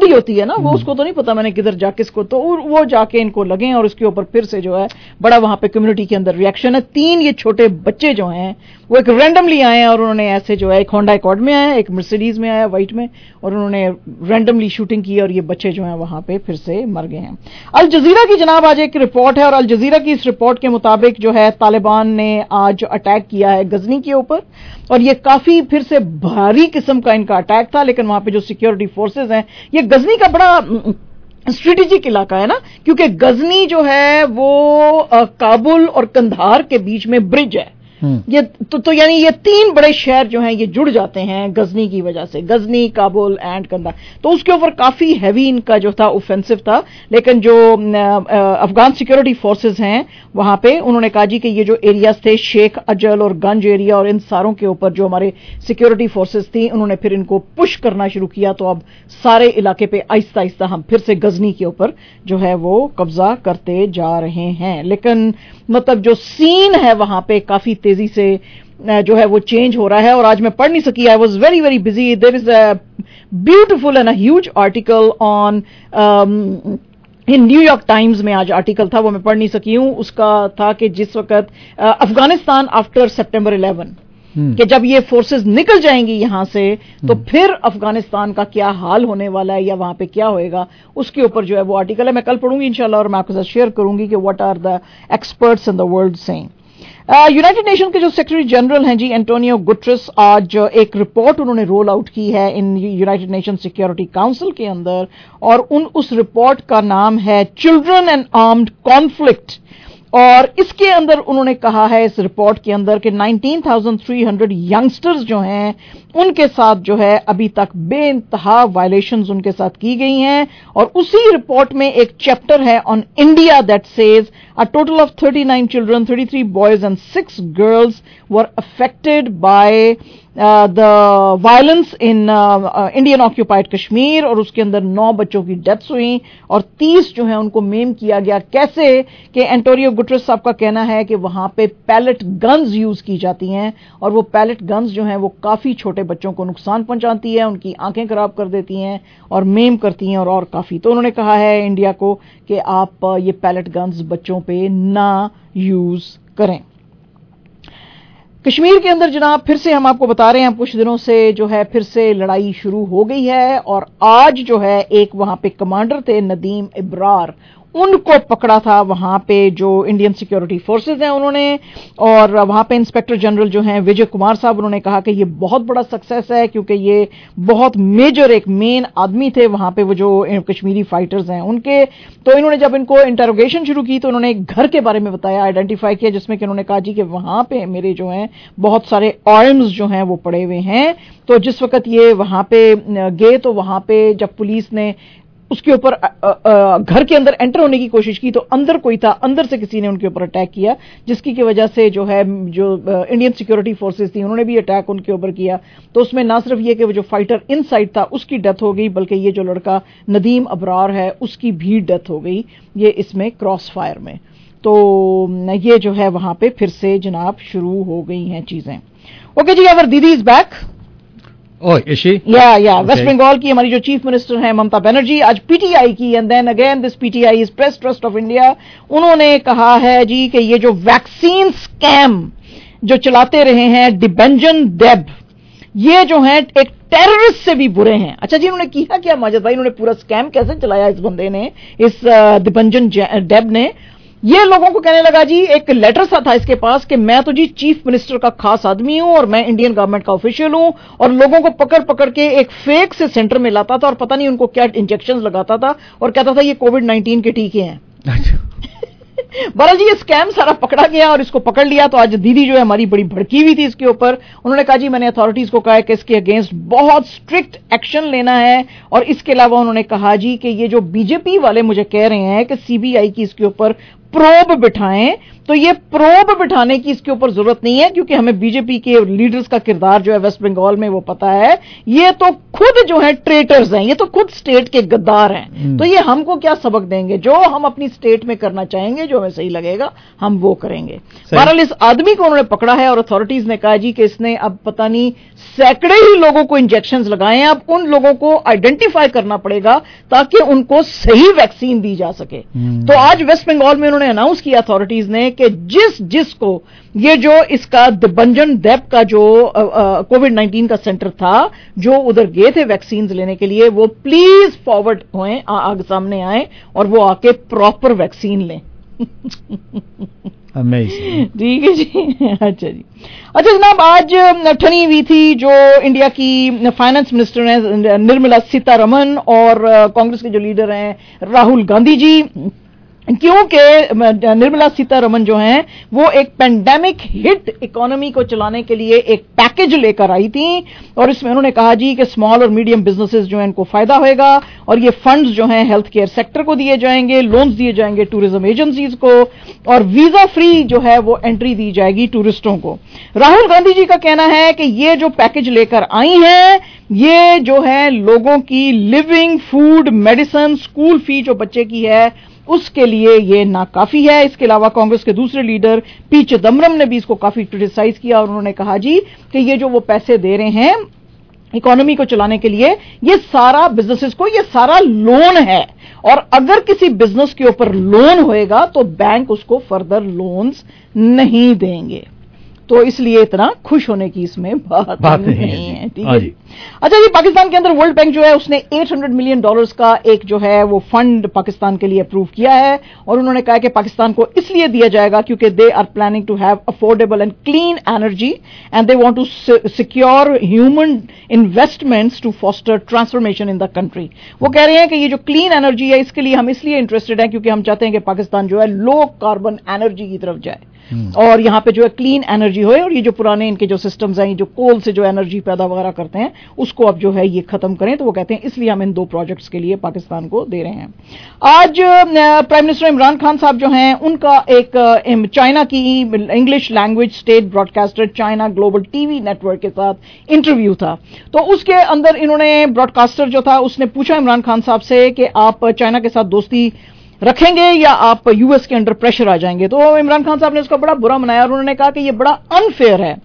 Speaker 20: ही होती है ना, वो उसको तो नहीं पता मैंने किधर जा किसको, तो वो जाके इनको लगे और उसके ऊपर फिर से जो है बड़ा वहां पे कम्युनिटी के अंदर रिएक्शन है। तीन ये छोटे बच्चे जो हैं वो एक रैंडमली आए हैं और उन्होंने ऐसे जो है एक होंडा एकॉर्ड में आया, एक मर्सिडीज में आया वाइट में, और उन्होंने रैंडमली शूटिंग की और ये बच्चे जो हैं वहां पे फिर से मर गए हैं। अल जजीरा की जनाब आज एक रिपोर्ट है और अल जजीरा की इस रिपोर्ट के मुताबिक जो है तालिबान ने आज अटैक किया है गजनी के ऊपर, और ये काफी फिर से भारी किस्म का इनका अटैक था, लेकिन वहां पे जो सिक्योरिटी फोर्सेज हैं, ये गजनी का बड़ा स्ट्रेटेजिक इलाका है ना, क्योंकि गजनी जो है वो आ, काबुल और कंधार के बीच में ब्रिज है। ये तो, तो यानी ये तीन बड़े शहर जो हैं ये जुड़ जाते हैं गजनी की वजह से, गजनी, काबुल एंड कंधार। तो उसके ऊपर काफी हैवी इनका जो था ऑफेंसिव था, लेकिन जो अफगान सिक्योरिटी फोर्सेस हैं वहां पे उन्होंने कहा जी कि ये जो एरियाज थे शेख अजल और गंज एरिया और इन सारों के ऊपर जो हमारे सिक्योरिटी फोर्सेस थी उन्होंने फिर इनको पुश करना शुरू किया। तो अब सारे इलाके पे आहिस्ता आहिस्ता हम फिर से गजनी के ऊपर जो है वो कब्जा करते जा रहे हैं, लेकिन मतलब जो सीन है वहां पे काफी तेजी से जो है वो चेंज हो रहा है। और आज मैं पढ़ नहीं सकी, I was very very busy, there is a beautiful and a huge article on in New York Times में आज आर्टिकल था, वो मैं पढ़ नहीं सकी हूं। उसका था कि जिस वक्त अफगानिस्तान आफ्टर सितंबर इलेवन कि जब ये फोर्सेस निकल जाएंगी यहां से तो फिर अफगानिस्तान का क्या हाल होने वाला है या वहां पे क्या होएगा, उसके ऊपर जो है वो आर्टिकल है। मैं कल पढ़ूंगी इंशाल्लाह और मैं आपके साथ शेयर करूंगी कि what are the experts in the world saying. United Nation के जो सेक्रेटरी जनरल हैं जी एंटोनियो गुटरेस, आज एक रिपोर्ट उन्होंने रोल आउट की है in United Nation Security Council के अंदर, और उन उस रिपोर्ट का नाम है चिल्ड्रन एंड आर्म्ड कॉन्फ्लिक्ट। और इसके अंदर उन्होंने कहा है इस रिपोर्ट के अंदर कि उन्नीस हज़ार तीन सौ यंगस्टर्स जो हैं उनके साथ जो है अभी तक बेइंतहा वायलेशंस उनके साथ की गई हैं। और उसी रिपोर्ट में एक चैप्टर है on India that says a total of उनतालीस चिल्ड्रन, तैंतीस boys and six girls were affected by the violence in Indian occupied Kashmir, और उसके अंदर नौ बच्चों की डेथ्स हुई और तीस जो है उनको मेम किया गया। कैसे कि एंटोनियो गुटरेस साहब का कहना है कि वहां पे पैलेट गन्स यूज की जाती हैं और वो पैलेट गन्स जो हैं वो काफी छोटे बच्चों को नुकसान पहुंचाती है, उनकी आंखें खराब कर देती हैं और मेम करती हैं और और काफी। तो उन्होंने कहा है इंडिया को कि आप ये पैलेट गन्स बच्चों पे ना यूज करें। कश्मीर के अंदर जनाब फिर से हम आपको बता रहे हैं कुछ दिनों से जो है फिर से लड़ाई शुरू हो गई है, और आज जो है एक वहां पे कमांडर थे नदीम इब्रार, उनको पकड़ा था वहां पे जो इंडियन सिक्योरिटी फोर्सेज हैं उन्होंने, और वहां पे इंस्पेक्टर जनरल जो हैं विजय कुमार साहब, उन्होंने कहा कि ये बहुत बड़ा सक्सेस है क्योंकि ये बहुत मेजर एक मेन आदमी थे वहां पे वो जो कश्मीरी फाइटर्स हैं उनके। तो इन्होंने जब इनको इंटरोगेशन शुरू की तो उन्होंने एक घर के बारे में बताया, आइडेंटिफाई किया, जिसमें कि उन्होंने कहा जी कि वहां पे मेरे जो हैं बहुत सारे आर्म्स जो हैं वो पड़े हुए हैं। तो जिस वक्त ये वहां पे गए तो वहां पे जब पुलिस ने उसके ऊपर घर के अंदर एंटर होने की कोशिश की तो अंदर कोई था, अंदर से किसी ने उनके ऊपर अटैक किया, जिसकी की वजह से जो है जो इंडियन सिक्योरिटी फोर्सेस थी उन्होंने भी अटैक उनके ऊपर किया। तो उसमें ना सिर्फ ये कि वो जो फाइटर इनसाइड था उसकी डेथ हो गई, बल्कि ये जो लड़का नदीम अबरार है उसकी भी डेथ हो गई ये इसमें क्रॉस फायर में। तो ये जो है वहां पे फिर से जनाब शुरू हो गई हैं चीजें। ओके जी, our Didi is back.
Speaker 2: Oh, is she?
Speaker 20: Yeah, yeah.
Speaker 2: Okay.
Speaker 20: West Bengal की हमारी जो चीफ मिनिस्टर हैं ममता बनर्जी, आज पीटीआई की, and then again this PTI is Press Trust of India, उन्होंने कहा है जी कि ये जो वैक्सीन स्कैम जो चलाते रहे हैं डिबेंजन डेब, ये जो है एक टेररिस्ट से भी बुरे हैं। अच्छा जी, उन्होंने किया क्या माजिद भाई, उन्होंने पूरा स्कैम कैसे चलाया इस बंदे ने, इस डिबेंजन डेब ने? ये लोगों को कहने लगा जी, एक लेटर सा था इसके पास कि मैं तो जी चीफ मिनिस्टर का खास आदमी हूं और मैं इंडियन गवर्नमेंट का ऑफिशियल हूं, और लोगों को पकड़ पकड़ के एक फेक से सेंटर में लाता था और पता नहीं उनको क्या इंजेक्शंस लगाता था और कहता था ये कोविड नाइनटीन के टीके हैं। बहरहाल जी ये स्कैम सारा पकड़ा गया और इसको पकड़ लिया। तो आज दीदी जो है हमारी बड़ी भड़की हुई थी इसके ऊपर, उन्होंने कहा जी मैंने अथॉरिटीज को कहा है कि इसके अगेंस्ट बहुत स्ट्रिक्ट एक्शन लेना है, और इसके अलावा उन्होंने कहा जी कि ये जो बीजेपी वाले मुझे कह रहे हैं कि सीबीआई की इसके ऊपर प्रोब बिठाएं, तो ये प्रोब बिठाने की इसके ऊपर जरूरत नहीं है, क्योंकि हमें बीजेपी के लीडर्स का किरदार जो है वेस्ट बंगाल में वो पता है। ये तो खुद जो है ट्रेटर्स हैं, ये तो खुद स्टेट के गद्दार हैं। तो ये हमको क्या सबक देंगे? जो हम अपनी स्टेट में करना चाहेंगे, जो हमें सही लगेगा, हम वो करेंगे। बहरहाल इस आदमी को उन्होंने पकड़ा है और अथॉरिटीज ने कहा जी कि इसने अब पता नहीं सैकड़े ही लोगों को इंजेक्शंस लगाए हैं। अब उन लोगों को आइडेंटिफाई करना पड़ेगा ताकि उनको सही वैक्सीन दी जा सके। तो आज वेस्ट बंगाल में उन्होंने अनाउंस किया अथॉरिटीज ने कि जिस जिसको ये जो इसका दिबंजन दैप का जो कोविड नाइन्टीन का सेंटर था, जो उधर गए थे वैक्सीन लेने के लिए, वो प्लीज फॉरवर्ड होएं, आगे सामने आए और वो आके प्रॉपर वैक्सीन लें।
Speaker 2: अमेजिंग।
Speaker 20: ठीक है जी। अच्छा जी। अच्छा जनाब, आज ठनी हुई थी जो इंडिया की फाइनेंस मिनिस्टर हैं निर्मला सीतारमन और कांग्रेस के जो लीडर हैं राहुल गांधी जी, क्योंकि निर्मला सीतारमन जो हैं वो एक पेंडेमिक हिट इकोनॉमी को चलाने के लिए एक पैकेज लेकर आई थी और इसमें उन्होंने कहा जी कि स्मॉल और मीडियम बिजनेसेस जो हैं इनको फायदा होगा और ये फंड्स जो हैं हेल्थ केयर सेक्टर को दिए जाएंगे, लोन्स दिए जाएंगे टूरिज्म एजेंसीज को और वीजा फ्री जो है वो एंट्री दी जाएगी टूरिस्टों को। राहुल गांधी जी का कहना है कि ये जो पैकेज लेकर आई हैं ये जो है लोगों की living, food, medicine, school fee जो बच्चे की है उसके लिए ये नाकाफी है। इसके अलावा कांग्रेस के दूसरे लीडर पी चिदम्बरम ने भी इसको काफी क्रिटिसाइज किया और उन्होंने कहा जी कि ये जो वो पैसे दे रहे हैं इकोनॉमी को चलाने के लिए, ये सारा बिजनेसेस को, ये सारा लोन है और अगर किसी बिजनेस के ऊपर लोन होएगा तो बैंक उसको फर्दर लोन्स नहीं देंगे। तो इसलिए इतना खुश होने की इसमें बात, बात नहीं, नहीं है। ठीक है। अच्छा जी, पाकिस्तान के अंदर वर्ल्ड बैंक जो है उसने आठ सौ मिलियन डॉलर्स का एक जो है वो फंड पाकिस्तान के लिए अप्रूव किया है और उन्होंने कहा कि पाकिस्तान को इसलिए दिया जाएगा क्योंकि they are planning to have affordable and clean energy and they want to secure human investments to foster transformation in the country. वो कह रहे हैं कि ये जो क्लीन एनर्जी है इसके लिए हम इसलिए इंटरेस्टेड हैं क्योंकि हम चाहते हैं कि पाकिस्तान जो है लो कार्बन एनर्जी की तरफ जाए और यहां पे जो है क्लीन एनर्जी होए और ये जो पुराने इनके जो सिस्टम्स हैं, जो कोल से जो एनर्जी पैदा वगैरह करते हैं उसको अब जो है ये खत्म करें। तो वो कहते हैं इसलिए हम इन दो प्रोजेक्ट्स के लिए पाकिस्तान को दे रहे हैं। आज प्राइम मिनिस्टर इमरान खान साहब जो हैं उनका एक चाइना की English language state broadcaster China Global TV Network के साथ इंटरव्यू था। तो उसके अंदर इन्होंने ब्रॉडकास्टर जो था उसने पूछा इमरान खान साहब से कि आप चाइना के साथ दोस्ती रखेंगे या आप यूएस के अंडर प्रेशर आ जाएंगे। तो इमरान खान साहब ने उसका बड़ा बुरा मनाया और उन्होंने कहा कि ये बड़ा अनफेयर है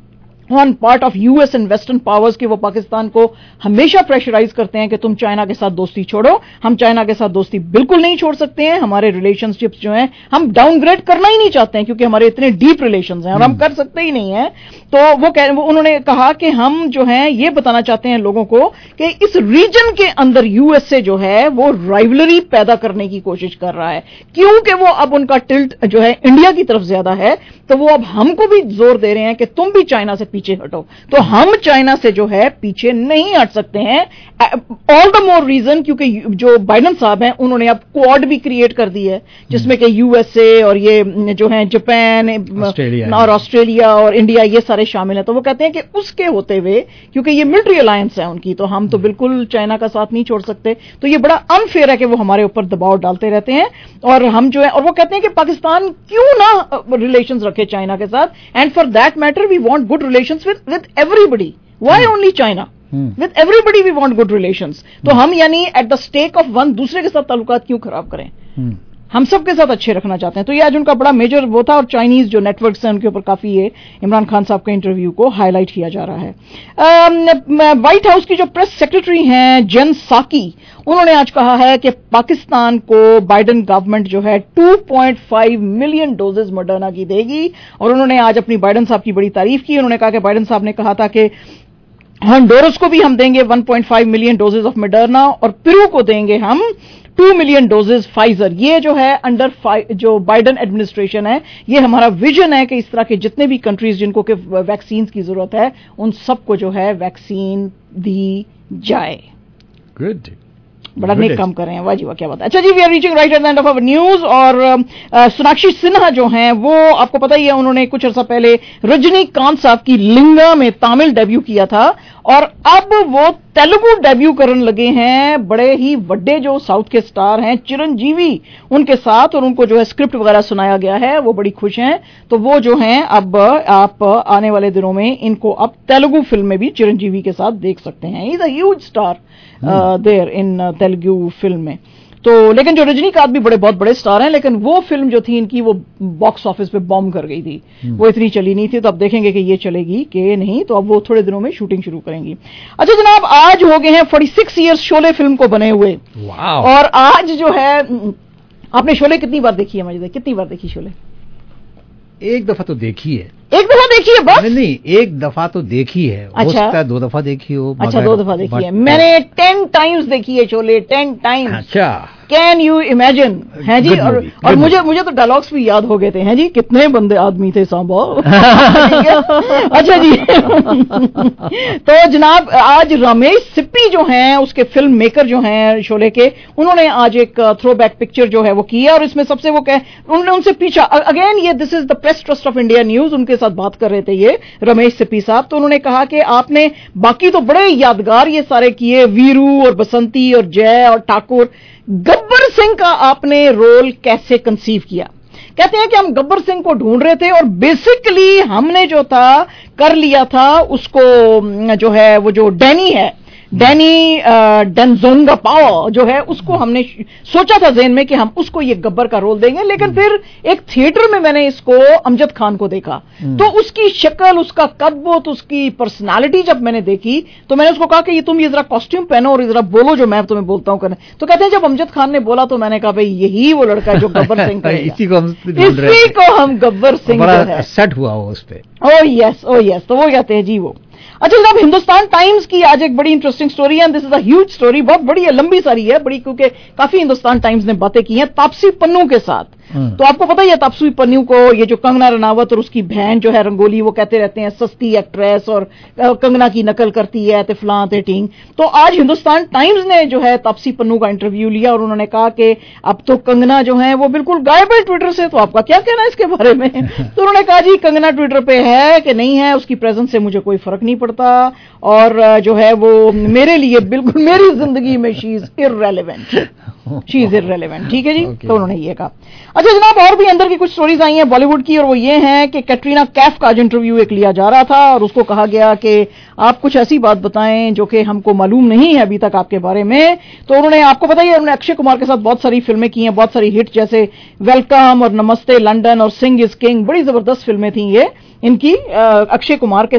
Speaker 20: on part of US and Western powers कि वो पाकिस्तान को हमेशा प्रेशराइज करते हैं कि तुम चाइना के साथ दोस्ती छोड़ो। हम चाइना के साथ दोस्ती बिल्कुल नहीं छोड़ सकते हैं। हमारे रिलेशनशिप्स जो हैं हम डाउनग्रेड करना ही नहीं चाहते हैं क्योंकि हमारे इतने डीप रिलेशंस हैं और हम कर सकते ही नहीं हैं। तो वो कह वो उन्होंने कहा कि हम जो है ये बताना चाहते हैं लोगों को कि इस रीजन के अंदर यूएसए जो है वो राइवलरी पैदा करने की कोशिश कर रहा है क्योंकि वो अब उनका टिल्ट जो है इंडिया की तरफ ज्यादा है। तो वो अब हमको भी जोर दे रहे हैं कि तुम भी चाइना से पीछे हटो। तो हम चाइना से जो है पीछे नहीं हट सकते हैं। ऑल द मोर रीजन क्योंकि जो बाइडन साहब हैं उन्होंने अब क्वाड भी क्रिएट कर दी है जिसमें कि यूएसए और ये जो है जापान और ऑस्ट्रेलिया और इंडिया ये सारे शामिल हैं। तो वो कहते हैं कि उसके होते हुए क्योंकि ये मिलिट्री अलायंस है उनकी तो हम तो बिल्कुल चाइना का साथ नहीं छोड़ सकते। तो ये बड़ा अनफेयर है कि वो हमारे ऊपर दबाव डालते रहते हैं और हम जो है और वो कहते हैं कि पाकिस्तान क्यों ना रिलेशंस रखे चाइना के साथ and for that matter we want good relations with with everybody. Why only China? With everybody we want good relations. तो हम यानी at the stake of one दूसरे के साथ ताल्लुकात क्यों खराब करें? हम सबके साथ अच्छे रखना चाहते हैं। तो ये आज उनका बड़ा मेजर वो था और चाइनीज जो नेटवर्क्स हैं उनके ऊपर काफी ये इमरान खान साहब के इंटरव्यू को हाईलाइट किया जा रहा है। व्हाइट हाउस की जो प्रेस सेक्रेटरी हैं जेन साकी उन्होंने आज कहा है कि पाकिस्तान को बाइडेन गवर्नमेंट जो है two point five million doses Moderna की देगी और उन्होंने आज अपनी बाइडेन साहब की बड़ी तारीफ की। उन्होंने कहा कि बाइडेन साहब ने कहा था कि हॉन्डुरस को भी हम देंगे one point five million doses of Moderna और पेरू को देंगे हम टू मिलियन डोजेज फाइजर। ये जो है अंडर जो बाइडेन एडमिनिस्ट्रेशन है ये हमारा विजन है कि इस तरह के जितने भी कंट्रीज जिनको कि वैक्सीन की जरूरत है उन सबको जो है वैक्सीन दी जाए।
Speaker 2: गुड,
Speaker 20: बड़ा नेक काम कर रहे हैं। वाह जी वाह, क्या बात है। अच्छा जी, we are reaching right at the end of our news और uh, सोनाक्षी सिन्हा जो हैं वो आपको पता ही है उन्होंने कुछ अर्सा पहले रजनीकांत साहब की लिंगा में तामिल डेब्यू किया था और अब वो तेलुगु डेब्यू करने लगे हैं बड़े ही बड़े जो साउथ के स्टार हैं चिरंजीवी उनके साथ, और उनको जो है स्क्रिप्ट वगैरह सुनाया गया है, वो बड़ी खुश हैं। तो वो जो हैं अब आप आने वाले दिनों में इनको अब तेलुगु फिल्म में भी चिरंजीवी के साथ देख सकते हैं। He is a huge star there in Telugu film में। तो लेकिन जो रजनीकांत भी बड़े बहुत बड़े स्टार हैं, लेकिन वो फिल्म जो थी इनकी वो बॉक्स ऑफिस पे बॉम्ब कर गई थी, वो इतनी चली नहीं थी। तो अब देखेंगे कि ये चलेगी कि नहीं, तो अब वो थोड़े दिनों में शूटिंग शुरू करेंगी। अच्छा जनाब, आज हो गए हैं छियालीस इयर्स शोले फिल्म को बने हुए, और आज जो है आपने शोले कितनी बार देखी है मजेदार, कितनी बार देखी शोले?
Speaker 2: एक दफा तो देखी है।
Speaker 20: एक दफा देखी है बस?
Speaker 2: नहीं, नहीं एक दफा तो देखी है।
Speaker 20: अच्छा,
Speaker 2: हो सकता है दो दफा देखी हो।
Speaker 20: अच्छा दो दफा देखी है। मैंने टेन टाइम्स देखी है शोले, टेन टाइम्स।
Speaker 2: अच्छा,
Speaker 20: कैन यू इमेजिन है जी। और, और मुझे मुझे तो डायलॉग्स भी याद हो गए थे हैं जी, कितने बंदे आदमी थे सांबा। अच्छा जी। तो जनाब आज रमेश सिप्पी जो हैं उसके फिल्म मेकर जो हैं शोले के, उन्होंने आज एक थ्रो बैक पिक्चर जो है वो की है, और इसमें सबसे वो कह उन्होंने उनसे पूछा, अगेन ये this is the Press Trust of India news, उनके साथ बात कर रहे थे ये रमेश सिप्पी साहब। तो उन्होंने कहा कि आपने बाकी तो बड़े यादगार ये सारे किए, वीरू और बसंती और जय और ठाकुर, गब्बर सिंह का आपने रोल कैसे कंसीव किया? कहते हैं कि हम गब्बर सिंह को ढूंढ रहे थे, और बेसिकली हमने जो था कर लिया था उसको, जो है वो जो डैनी है, डैनी डेंजोंगापाओ जो है, उसको हमने सोचा था ज़हन में कि हम उसको ये गब्बर का रोल देंगे। लेकिन फिर एक थिएटर में मैंने इसको अमजद खान को देखा, तो उसकी शक्ल, उसका कद, उसकी पर्सनालिटी जब मैंने देखी तो मैंने उसको कहा कि ये तुम ये जरा कॉस्ट्यूम पहनो और जरा बोलो जो मैं तुम्हें बोलता हूँ करने। तो कहते हैं जब अमजद खान ने बोला तो मैंने कहा भाई यही वो लड़का है जो गब्बर सिंह
Speaker 2: इसी को हम
Speaker 20: इसी को हम गब्बर सिंह
Speaker 2: सेट हुआ हो उस पे।
Speaker 20: ओ यस ओ यस, तो वो कहते हैं जी वो। अच्छा जनाब, हिंदुस्तान टाइम्स की आज एक बड़ी इंटरेस्टिंग स्टोरी है, this is a huge story, बहुत बड़ी है, लंबी सारी है बड़ी, क्योंकि काफी हिंदुस्तान टाइम्स ने बातें की हैं तापसी पन्नू के साथ। तो आपको पता ही है तापसी पन्नू को ये जो कंगना रनावत और उसकी बहन जो है रंगोली, वो कहते रहते हैं सस्ती एक्ट्रेस और कंगना की नकल करती है ते फलां ते टींग। तो आज हिंदुस्तान टाइम्स ने जो है तापसी पन्नू का इंटरव्यू लिया, और उन्होंने कहा कि अब तो कंगना जो है वो बिल्कुल गायब है ट्विटर से, तो आपका क्या कहना है इसके बारे में? तो उन्होंने कहा जी कंगना ट्विटर पे है कि नहीं है, उसकी प्रेजेंस से मुझे कोई फर्क नहीं पड़ता, और जो है वो मेरे लिए बिल्कुल मेरी जिंदगी में she is irrelevant, she is irrelevant. ठीक है जी, okay. तो उन्होंने ये कहा। अच्छा जनाब, और भी अंदर की कुछ स्टोरीज आई हैं बॉलीवुड की, और वो ये हैं कि कैटरीना कैफ का आज इंटरव्यू एक लिया जा रहा था, और उसको कहा गया कि आप कुछ ऐसी बात बताएं जो कि हमको मालूम नहीं है अभी तक आपके बारे में। तो उन्होंने, आपको पता ही है, उन्होंने अक्षय कुमार के साथ बहुत सारी फिल्में की हैं, बहुत सारी हिट, जैसे वेलकम और नमस्ते लंदन और सिंह इज किंग, बड़ी जबरदस्त फिल्में थी ये इनकी अक्षय कुमार के